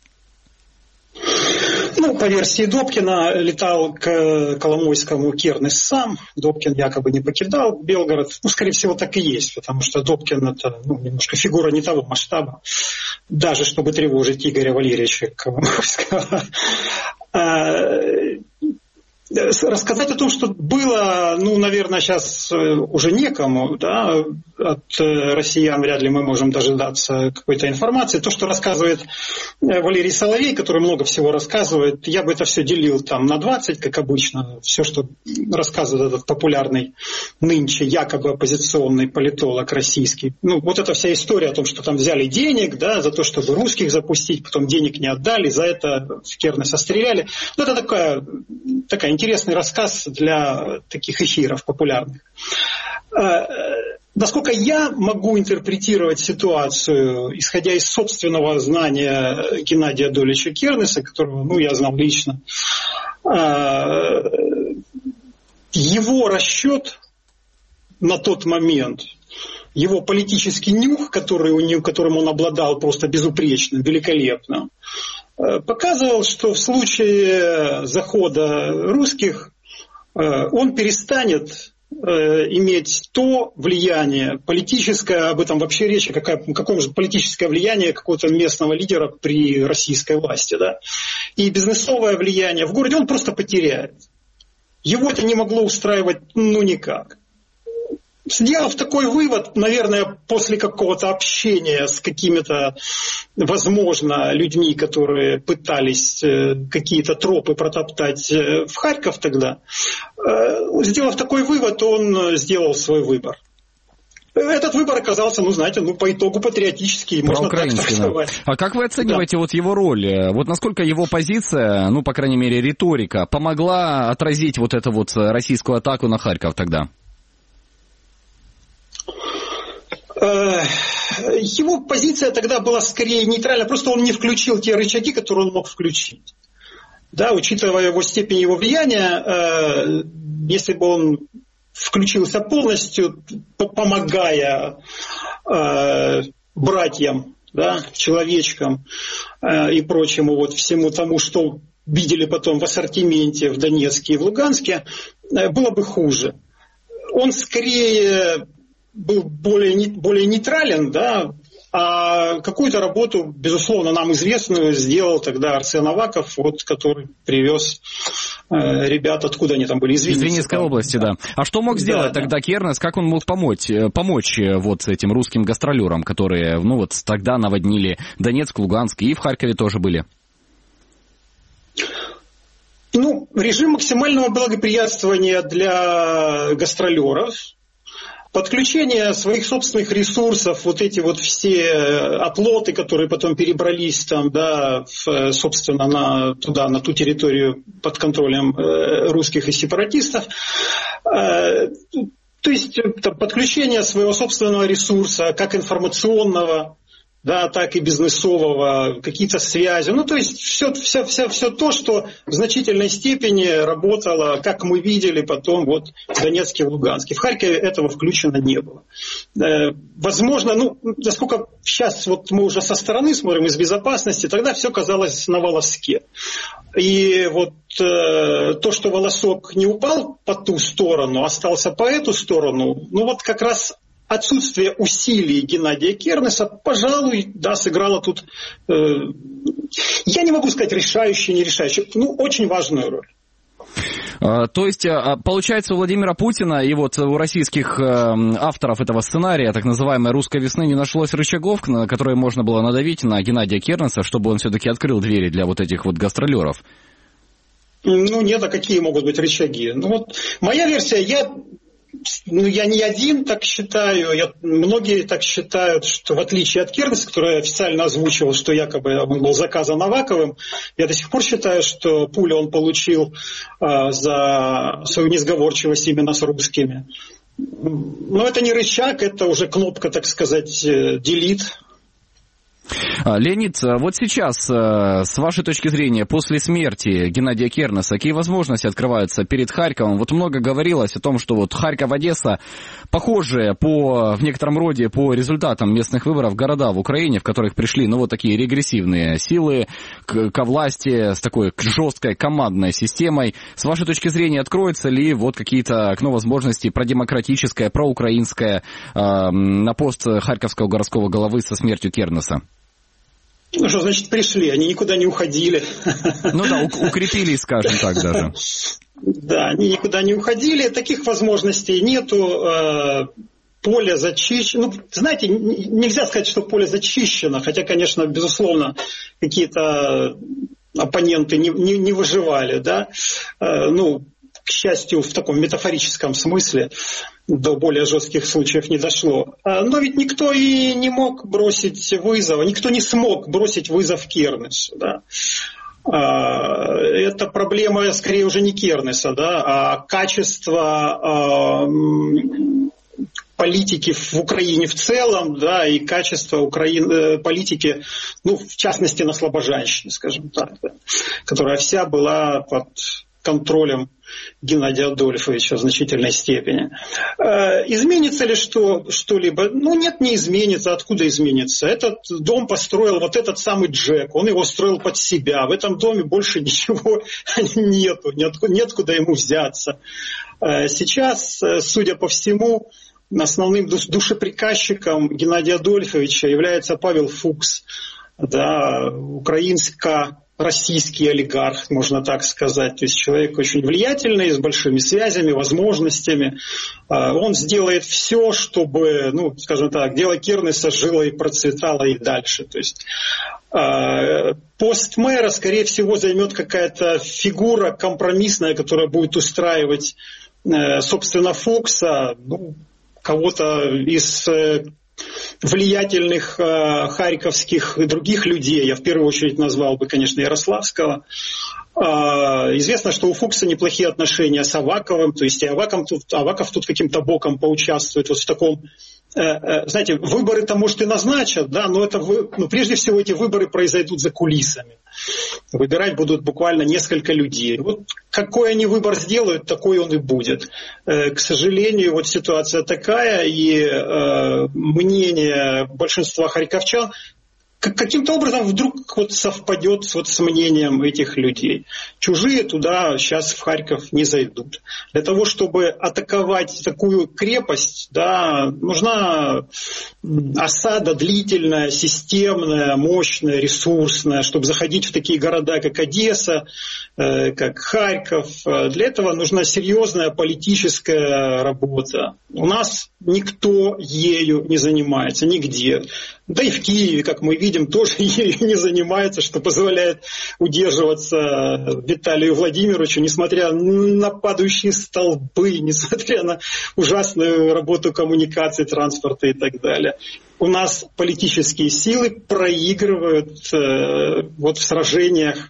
Ну, по версии Добкина, летал к Коломойскому Кернес сам. Добкин якобы не покидал Белгород. Ну, скорее всего, так и есть, потому что Добкин — это немножко фигура не того масштаба, даже чтобы тревожить Игоря Валерьевича Коломойского. Рассказать о том, что было, наверное, сейчас уже некому, да, от россиян вряд ли мы можем дожидаться какой-то информации. То, что рассказывает Валерий Соловей, который много всего рассказывает, я бы это все делил там на 20, как обычно. Все, что рассказывает этот популярный нынче якобы оппозиционный политолог российский. Вот эта вся история о том, что там взяли денег, да, за то, чтобы русских запустить, потом денег не отдали, за это Кернеса стреляли. Это такая интересный рассказ для таких эфиров популярных. Насколько я могу интерпретировать ситуацию, исходя из собственного знания Геннадия Адольевича Кернеса, которого я знал лично, его расчет на тот момент, его политический нюх, которым он обладал просто безупречно, великолепно, показывал, что в случае захода русских он перестанет иметь то влияние политическое, об этом вообще речь, какое же политическое влияние какого-то местного лидера при российской власти, да, и бизнесовое влияние в городе он просто потеряет. Его это не могло устраивать никак. Сделав такой вывод, наверное, после какого-то общения с какими-то, возможно, людьми, которые пытались какие-то тропы протоптать в Харьков тогда, сделав такой вывод, он сделал свой выбор. Этот выбор оказался, по итогу патриотический, можно так сказать. А как вы оцениваете вот его роль? Вот насколько его позиция, по крайней мере, риторика, помогла отразить вот эту вот российскую атаку на Харьков тогда? Его позиция тогда была скорее нейтральна, просто он не включил те рычаги, которые он мог включить. Да, учитывая его степень его влияния, если бы он включился полностью, помогая братьям, да, человечкам и прочему, всему тому, что видели потом в ассортименте в Донецке и в Луганске, было бы хуже. Он скорее был более нейтрален, да, а какую-то работу, безусловно, нам известную сделал тогда Арсен Аваков, который привез ребят, откуда они там были, из Винницкой области, да. А что мог сделать тогда Кернес, как он мог помочь вот этим русским гастролерам, которые, тогда наводнили Донецк, Луганск и в Харькове тоже были? Режим максимального благоприятствования для гастролеров, подключение своих собственных ресурсов, эти все оплоты, которые потом перебрались там, да, собственно, на ту территорию под контролем русских и сепаратистов. То есть подключение своего собственного ресурса, как информационного, да, так и бизнесового, какие-то связи. Ну, то есть все то, что в значительной степени работало, как мы видели потом вот в Донецке и Луганске. В Харькове этого включено не было. Возможно, ну, насколько сейчас вот мы уже со стороны смотрим из безопасности, тогда все казалось на волоске. И вот то, что волосок не упал по ту сторону, остался по эту сторону, ну вот как раз отсутствие усилий Геннадия Кернеса, пожалуй, да, сыграло тут, я не могу сказать решающую, не решающую, ну, очень важную роль. То есть, получается, у Владимира Путина и вот у российских авторов этого сценария, так называемой «Русской весны», не нашлось рычагов, на которые можно было надавить на Геннадия Кернеса, чтобы он все-таки открыл двери для вот этих вот гастролеров? Ну, нет, а какие могут быть рычаги? Ну, вот моя версия, я не один так считаю, многие так считают, что в отличие от Кернеса, который официально озвучивал, что якобы он был заказан Аваковым, я до сих пор считаю, что пулю он получил за свою несговорчивость именно с русскими. Но это не рычаг, это уже кнопка, так сказать, delete. Леонид, вот сейчас, с вашей точки зрения, после смерти Геннадия Кернеса, какие возможности открываются перед Харьковом? Вот много говорилось о том, что вот Харьков-Одесса похожие в некотором роде по результатам местных выборов города в Украине, в которых пришли, ну, вот такие регрессивные силы ко власти с такой жесткой командной системой. С вашей точки зрения, откроется ли вот какие-то окно возможностей продемократическое, проукраинское на пост харьковского городского головы со смертью Кернеса? Ну что, значит, пришли, они никуда не уходили. Ну да, укрепились, скажем так, даже. Да, они никуда не уходили, таких возможностей нету, поле зачищено. Ну, знаете, нельзя сказать, что поле зачищено, хотя, конечно, безусловно, какие-то оппоненты не выживали, да, ну, к счастью, в таком метафорическом смысле до более жестких случаев не дошло. Но ведь никто и не мог бросить вызов, никто не смог бросить вызов Кернесу. Да. Это проблема скорее уже не Кернеса, да, а качество политики в Украине в целом, да, и качество политики, ну, в частности, на Слобожанщине, скажем так, да, которая вся была под контролем Геннадия Адольфовича в значительной степени. Изменится ли что-либо? Ну, нет, не изменится. Откуда изменится? Этот дом построил вот этот самый Джек. Он его строил под себя. В этом доме больше ничего нету. Неоткуда ему взяться. Сейчас, судя по всему, основным душеприказчиком Геннадия Адольфовича является Павел Фукс, да, украинско-российский олигарх, можно так сказать. То есть человек очень влиятельный, с большими связями, возможностями. Он сделает все, чтобы, ну, скажем так, дело Кернеса жило и процветало и дальше. То есть пост мэра, скорее всего, займет какая-то фигура компромиссная, которая будет устраивать, собственно, Фукса, ну, кого-то из влиятельных харьковских и других людей. Я в первую очередь назвал бы, конечно, Ярославского. Известно, что у Фукса неплохие отношения с Аваковым, то есть и Аваков тут каким-то боком поучаствует вот в таком, знаете, выборы-то, может, и назначат, да, но прежде всего эти выборы произойдут за кулисами. Выбирать будут буквально несколько людей. Вот какой они выбор сделают, такой он и будет. К сожалению, вот ситуация такая, и мнение большинства харьковчан каким-то образом вдруг вот совпадет вот с мнением этих людей. Чужие туда сейчас в Харьков не зайдут. Для того, чтобы атаковать такую крепость, да, нужна осада длительная, системная, мощная, ресурсная, чтобы заходить в такие города, как Одесса, как Харьков. Для этого нужна серьезная политическая работа. У нас никто ею не занимается, нигде. Да и в Киеве, как мы видим, тоже ею не занимается, что позволяет удерживаться Виталию Владимировичу, несмотря на падающие столбы, несмотря на ужасную работу коммуникации, транспорта и так далее. У нас политические силы проигрывают вот в сражениях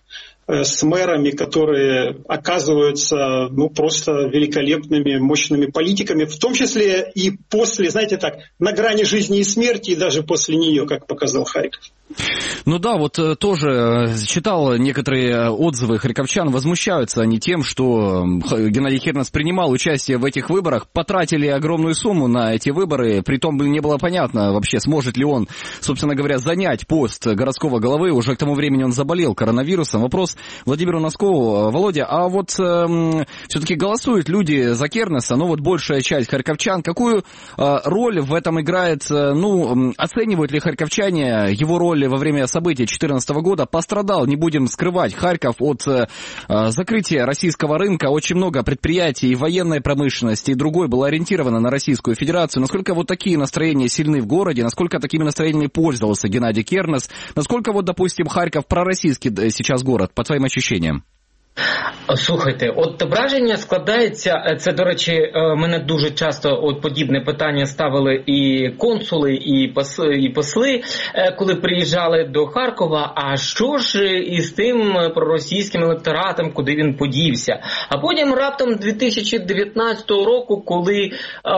с мэрами, которые оказываются просто великолепными, мощными политиками, в том числе и после, знаете так, на грани жизни и смерти, и даже после нее, как показал Харьков. Ну да, вот тоже читал некоторые отзывы харьковчан, возмущаются они тем, что Геннадий Кернес принимал участие в этих выборах, потратили огромную сумму на эти выборы, притом не было понятно вообще, сможет ли он, собственно говоря, занять пост городского головы, уже к тому времени он заболел коронавирусом. Вопрос Владимиру Носкову. Володя, а вот все-таки голосуют люди за Кернеса, но вот большая часть харьковчан, какую роль в этом играет, оценивают ли харьковчане его роль во время событий 2014 года? Пострадал, не будем скрывать, Харьков от закрытия российского рынка. Очень много предприятий и военной промышленности, и другой было ориентировано на Российскую Федерацию. Насколько вот такие настроения сильны в городе, насколько такими настроениями пользовался Геннадий Кернес, насколько вот, допустим, Харьков пророссийский сейчас город, по твоим ощущениям? Слухайте, от враження складається, це, до речі, мене дуже часто от подібне питання ставили і консули, і посли, коли приїжджали до Харкова, а що ж із тим проросійським електоратом, куди він подівся? А потім раптом 2019 року, коли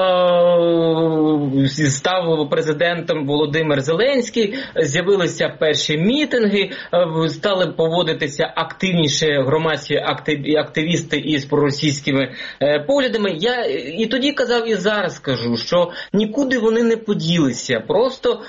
став президентом Володимир Зеленський, з'явилися перші мітинги, стали поводитися активніше громадські активісти із проросійськими поглядами. Я і тоді казав, і зараз кажу, що нікуди вони не поділися. Просто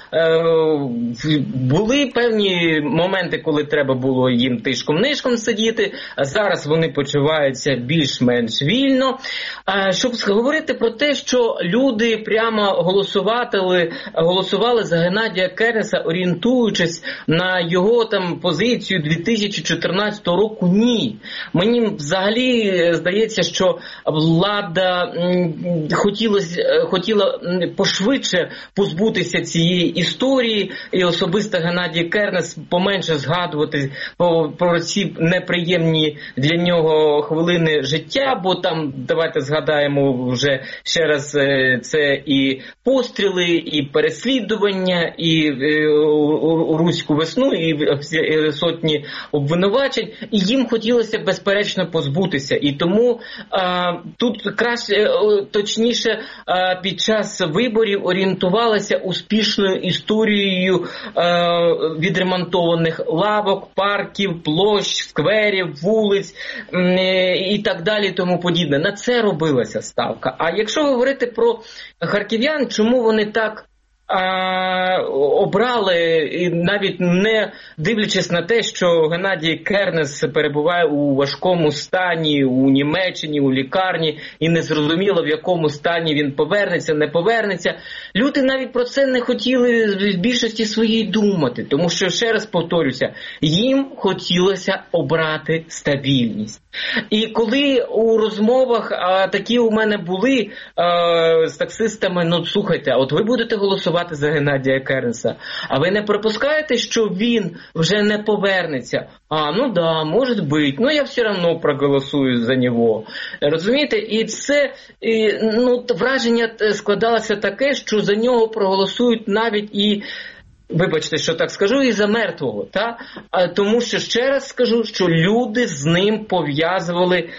були певні моменти, коли треба було їм тишком-нишком сидіти, а зараз вони почуваються більш-менш вільно. Щоб говорити про те, що люди прямо голосували за Геннадія Кернеса, орієнтуючись на його там позицію 2014 року, ні. Мені взагалі здається, що влада хотіла пошвидше позбутися цієї історії, і особисто Геннадій Кернес поменше згадувати про ці неприємні для нього хвилини життя, бо там, давайте згадаємо вже ще раз, це і постріли, і переслідування, і Руську весну, і сотні обвинувачень, і їм хотілося безперечно позбутися. І тому тут краще, точніше, під час виборів орієнтувалися успішною історією відремонтованих лавок, парків, площ, скверів, вулиць і так далі, тому подібне. На це робилася ставка. А якщо говорити про харків'ян, чому вони так обрали, і навіть не дивлячись на те, що Геннадій Кернес перебуває у важкому стані у Німеччині, у лікарні, і не зрозуміло, в якому стані він повернеться, не повернеться. Люди навіть про це не хотіли в більшості своїй думати, тому що, ще раз повторюся, їм хотілося обрати стабільність. І коли у розмовах такі у мене були з таксистами, слухайте, от ви будете голосувати за Геннадія Кернеса, а ви не припускаєте, що він вже не повернеться? Да, може бути, я все одно проголосую за нього. Розумієте? І це, враження складалося таке, що за нього проголосують навіть і, вибачте, що так скажу, і за мертвого. Тому що, ще раз скажу, що люди з ним пов'язували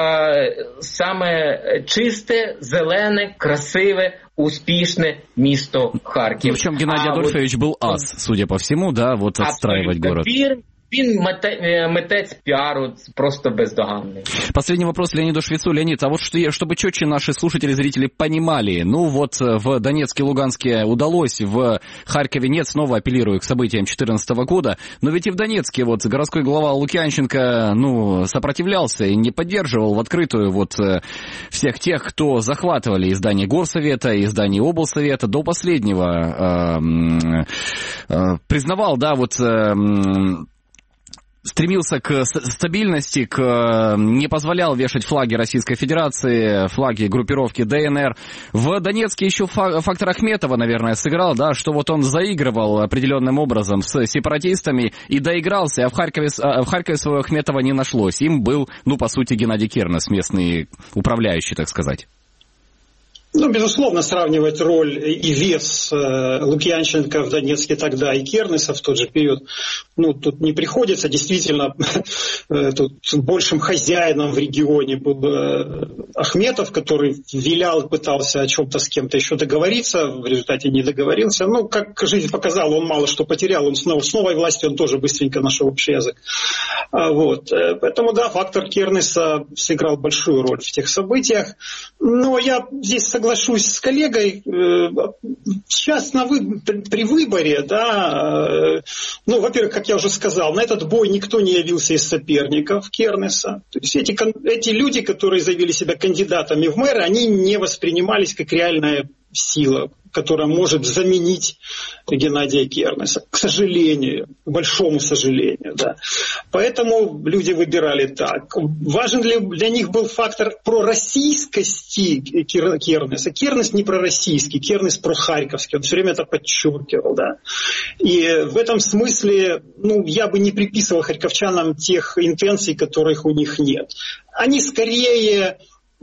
саме чисте, зелене, красиве, успешное место Харьков. Причем Геннадий Адольфович был ас, судя по всему, да, вот отстраивать город. Він митець пиару просто бездоганный. Последний вопрос Леониду Швецу. Леонид, а вот чтобы четче наши слушатели, зрители понимали, в Донецке, Луганске удалось, в Харькове нет, снова апеллирую к событиям 2014 года, но ведь и в Донецке городской глава Лукьянченко, сопротивлялся и не поддерживал в открытую всех тех, кто захватывали издание Горсовета, издание облсовета, до последнего признавал, стремился к стабильности, не позволял вешать флаги Российской Федерации, флаги группировки ДНР. В Донецке еще фактор Ахметова, наверное, сыграл, что он заигрывал определенным образом с сепаратистами и доигрался, а в Харькове своего Ахметова не нашлось. Им был, по сути, Геннадий Кернес, местный управляющий, так сказать. Безусловно, сравнивать роль и вес Лукьянченко в Донецке тогда и Кернеса в тот же период, тут не приходится. Действительно, тут большим хозяином в регионе был Ахметов, который вилял и пытался о чем-то с кем-то еще договориться, в результате не договорился. Как жизнь показала, он мало что потерял, он с новой властью он тоже быстренько нашел общий язык. Поэтому, да, фактор Кернеса сыграл большую роль в тех событиях. Но я здесь соглашусь с коллегой. Сейчас при выборе, да, во-первых, как я уже сказал, на этот бой никто не явился из соперников Кернеса. То есть эти люди, которые заявили себя кандидатами в мэры, они не воспринимались как реальная сила, которая может заменить Геннадия Кернеса. К сожалению, к большому сожалению. Да. Поэтому люди выбирали так. Важен ли для них был фактор пророссийскости Кернеса? Кернес не пророссийский, Кернес прохарьковский. Он все время это подчеркивал. Да. И в этом смысле я бы не приписывал харьковчанам тех интенций, которых у них нет. Они скорее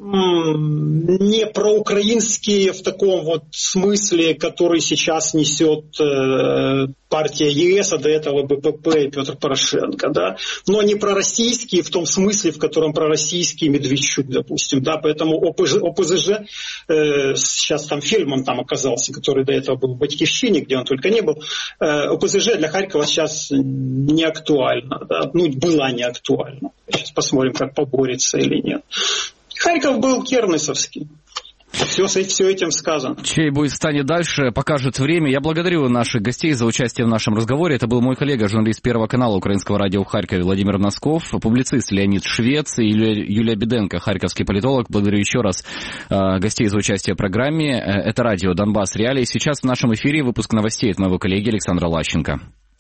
не проукраинские в таком смысле, который сейчас несет партия ЕС, а до этого БПП и Петр Порошенко, да, но не пророссийские в том смысле, в котором пророссийский Медведчук, допустим, да, поэтому ОПЗЖ, сейчас там Фельдман оказался, который до этого был в Батькивщине, где он только не был, ОПЗЖ для Харькова сейчас не актуально, да, была не актуальна. Сейчас посмотрим, как поборется или нет. Харьков был кернесовский. Все этим сказано. Чей бой станет дальше, покажет время. Я благодарю наших гостей за участие в нашем разговоре. Это был мой коллега, журналист Первого канала Украинского радио в Харькове Владимир Носков, публицист Леонид Швец и Юлия Беденко, харьковский политолог. Благодарю еще раз гостей за участие в программе. Это радио «Донбасс Реалии». Сейчас в нашем эфире выпуск новостей от моего коллеги Александра Лащенко.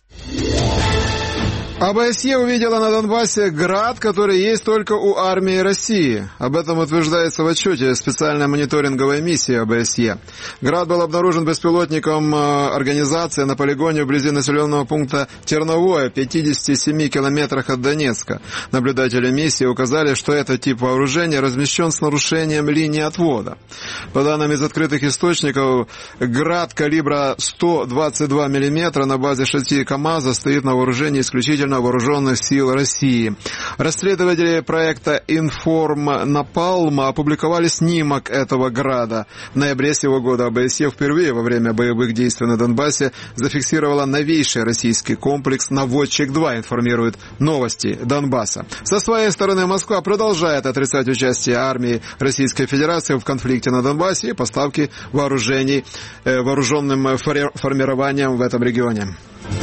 ОБСЕ увидела на Донбассе град, который есть только у армии России. Об этом утверждается в отчете специальной мониторинговой миссии ОБСЕ. Град был обнаружен беспилотником организации на полигоне вблизи населенного пункта Терновое, в 57 километрах от Донецка. Наблюдатели миссии указали, что этот тип вооружения размещен с нарушением линии отвода. По данным из открытых источников, град калибра 122 мм на базе 6 КАМАЗа стоит на вооружении исключительно вооруженных сил России. Расследователи проекта «Информ Напалм» опубликовали снимок этого града. В ноябре сего года ОБСЕ впервые во время боевых действий на Донбассе зафиксировала новейший российский комплекс «Наводчик-2», информирует «Новости Донбасса». Со своей стороны Москва продолжает отрицать участие армии Российской Федерации в конфликте на Донбассе и поставки вооружений вооруженным формированием в этом регионе.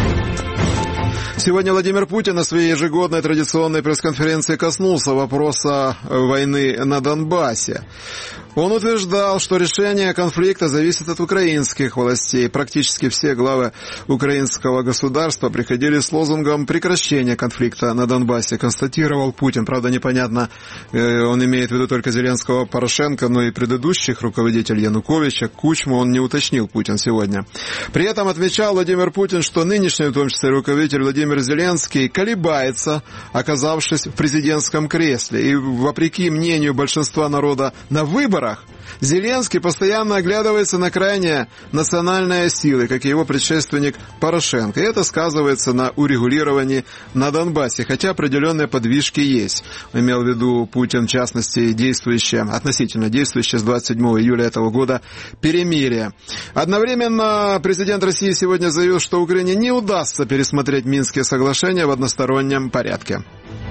Сегодня Владимир Путин на своей ежегодной традиционной пресс-конференции коснулся вопроса войны на Донбассе. Он утверждал, что решение конфликта зависит от украинских властей. Практически все главы украинского государства приходили с лозунгом прекращения конфликта на Донбассе, констатировал Путин. Правда, непонятно, он имеет в виду только Зеленского, Порошенко, но и предыдущих руководителей Януковича, Кучму он не уточнил, Путин, сегодня. При этом отмечал Владимир Путин, что нынешний, в том числе руководитель Владимир Зеленский, колебается, оказавшись в президентском кресле. И вопреки мнению большинства народа на выборах, Зеленский постоянно оглядывается на крайне национальные силы, как и его предшественник Порошенко. И это сказывается на урегулировании на Донбассе, хотя определенные подвижки есть. Имел в виду Путин, в частности, относительно действующее с 27 июля этого года перемирие. Одновременно президент России сегодня заявил, что Украине не удастся пересмотреть Минские соглашения в одностороннем порядке.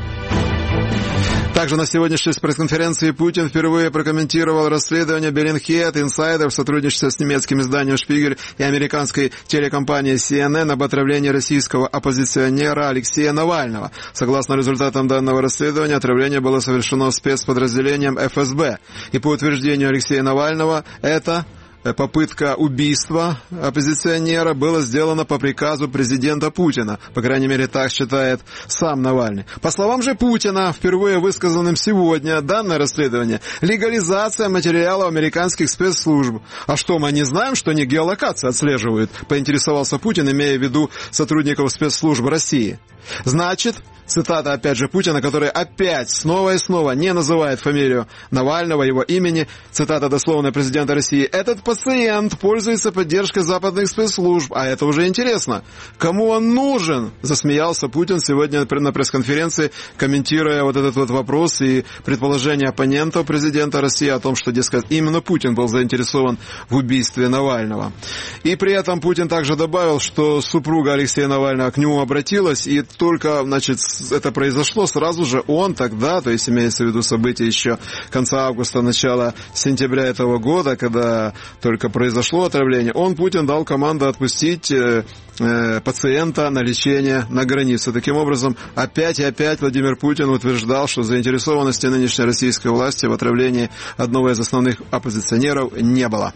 Также на сегодняшней пресс-конференции Путин впервые прокомментировал расследование Bellingcat Insider в сотрудничестве с немецким изданием «Шпигель» и американской телекомпанией CNN об отравлении российского оппозиционера Алексея Навального. Согласно результатам данного расследования, отравление было совершено спецподразделением ФСБ. И по утверждению Алексея Навального, это попытка убийства оппозиционера была сделана по приказу президента Путина. По крайней мере, так считает сам Навальный. По словам же Путина, впервые высказанным сегодня, данное расследование – легализация материалов американских спецслужб. А что, мы не знаем, что они геолокации отслеживают? Поинтересовался Путин, имея в виду сотрудников спецслужб России. Значит, цитата, опять же, Путина, который опять снова и снова не называет фамилию Навального, его имени. Цитата дословная президента России. «Этот пациент пользуется поддержкой западных спецслужб». А это уже интересно. Кому он нужен? Засмеялся Путин сегодня на пресс-конференции, комментируя вот этот вот вопрос и предположение оппонентов президента России о том, что, дескать, именно Путин был заинтересован в убийстве Навального. И при этом Путин также добавил, что супруга Алексея Навального к нему обратилась, и только, значит, это произошло, сразу же он тогда, то есть имеется в виду события еще конца августа, начала сентября этого года, когда только произошло отравление, Путин дал команду отпустить пациента на лечение на границу. Таким образом, опять и опять Владимир Путин утверждал, что заинтересованности нынешней российской власти в отравлении одного из основных оппозиционеров не было.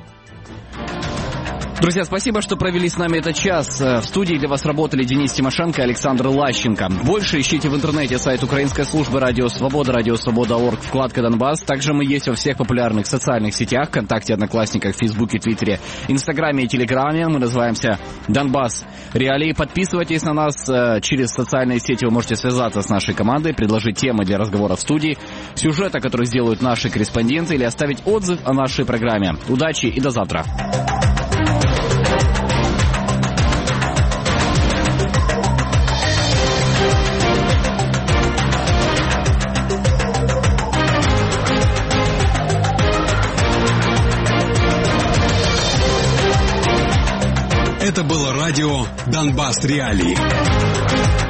Друзья, спасибо, что провели с нами этот час. В студии для вас работали Денис Тимошенко и Александр Лащенко. Больше ищите в интернете сайт украинской службы «Радио Свобода», радиосвобода.орг, вкладка «Донбасс». Также мы есть во всех популярных социальных сетях, ВКонтакте, Одноклассниках, Фейсбуке, Твиттере, Инстаграме и Телеграме. Мы называемся «Донбасс Реалии». Подписывайтесь на нас через социальные сети. Вы можете связаться с нашей командой, предложить темы для разговора в студии, сюжеты, которые сделают наши корреспонденты, или оставить отзыв о нашей программе. Удачи и до завтра. Это было радио «Донбасс Реалии».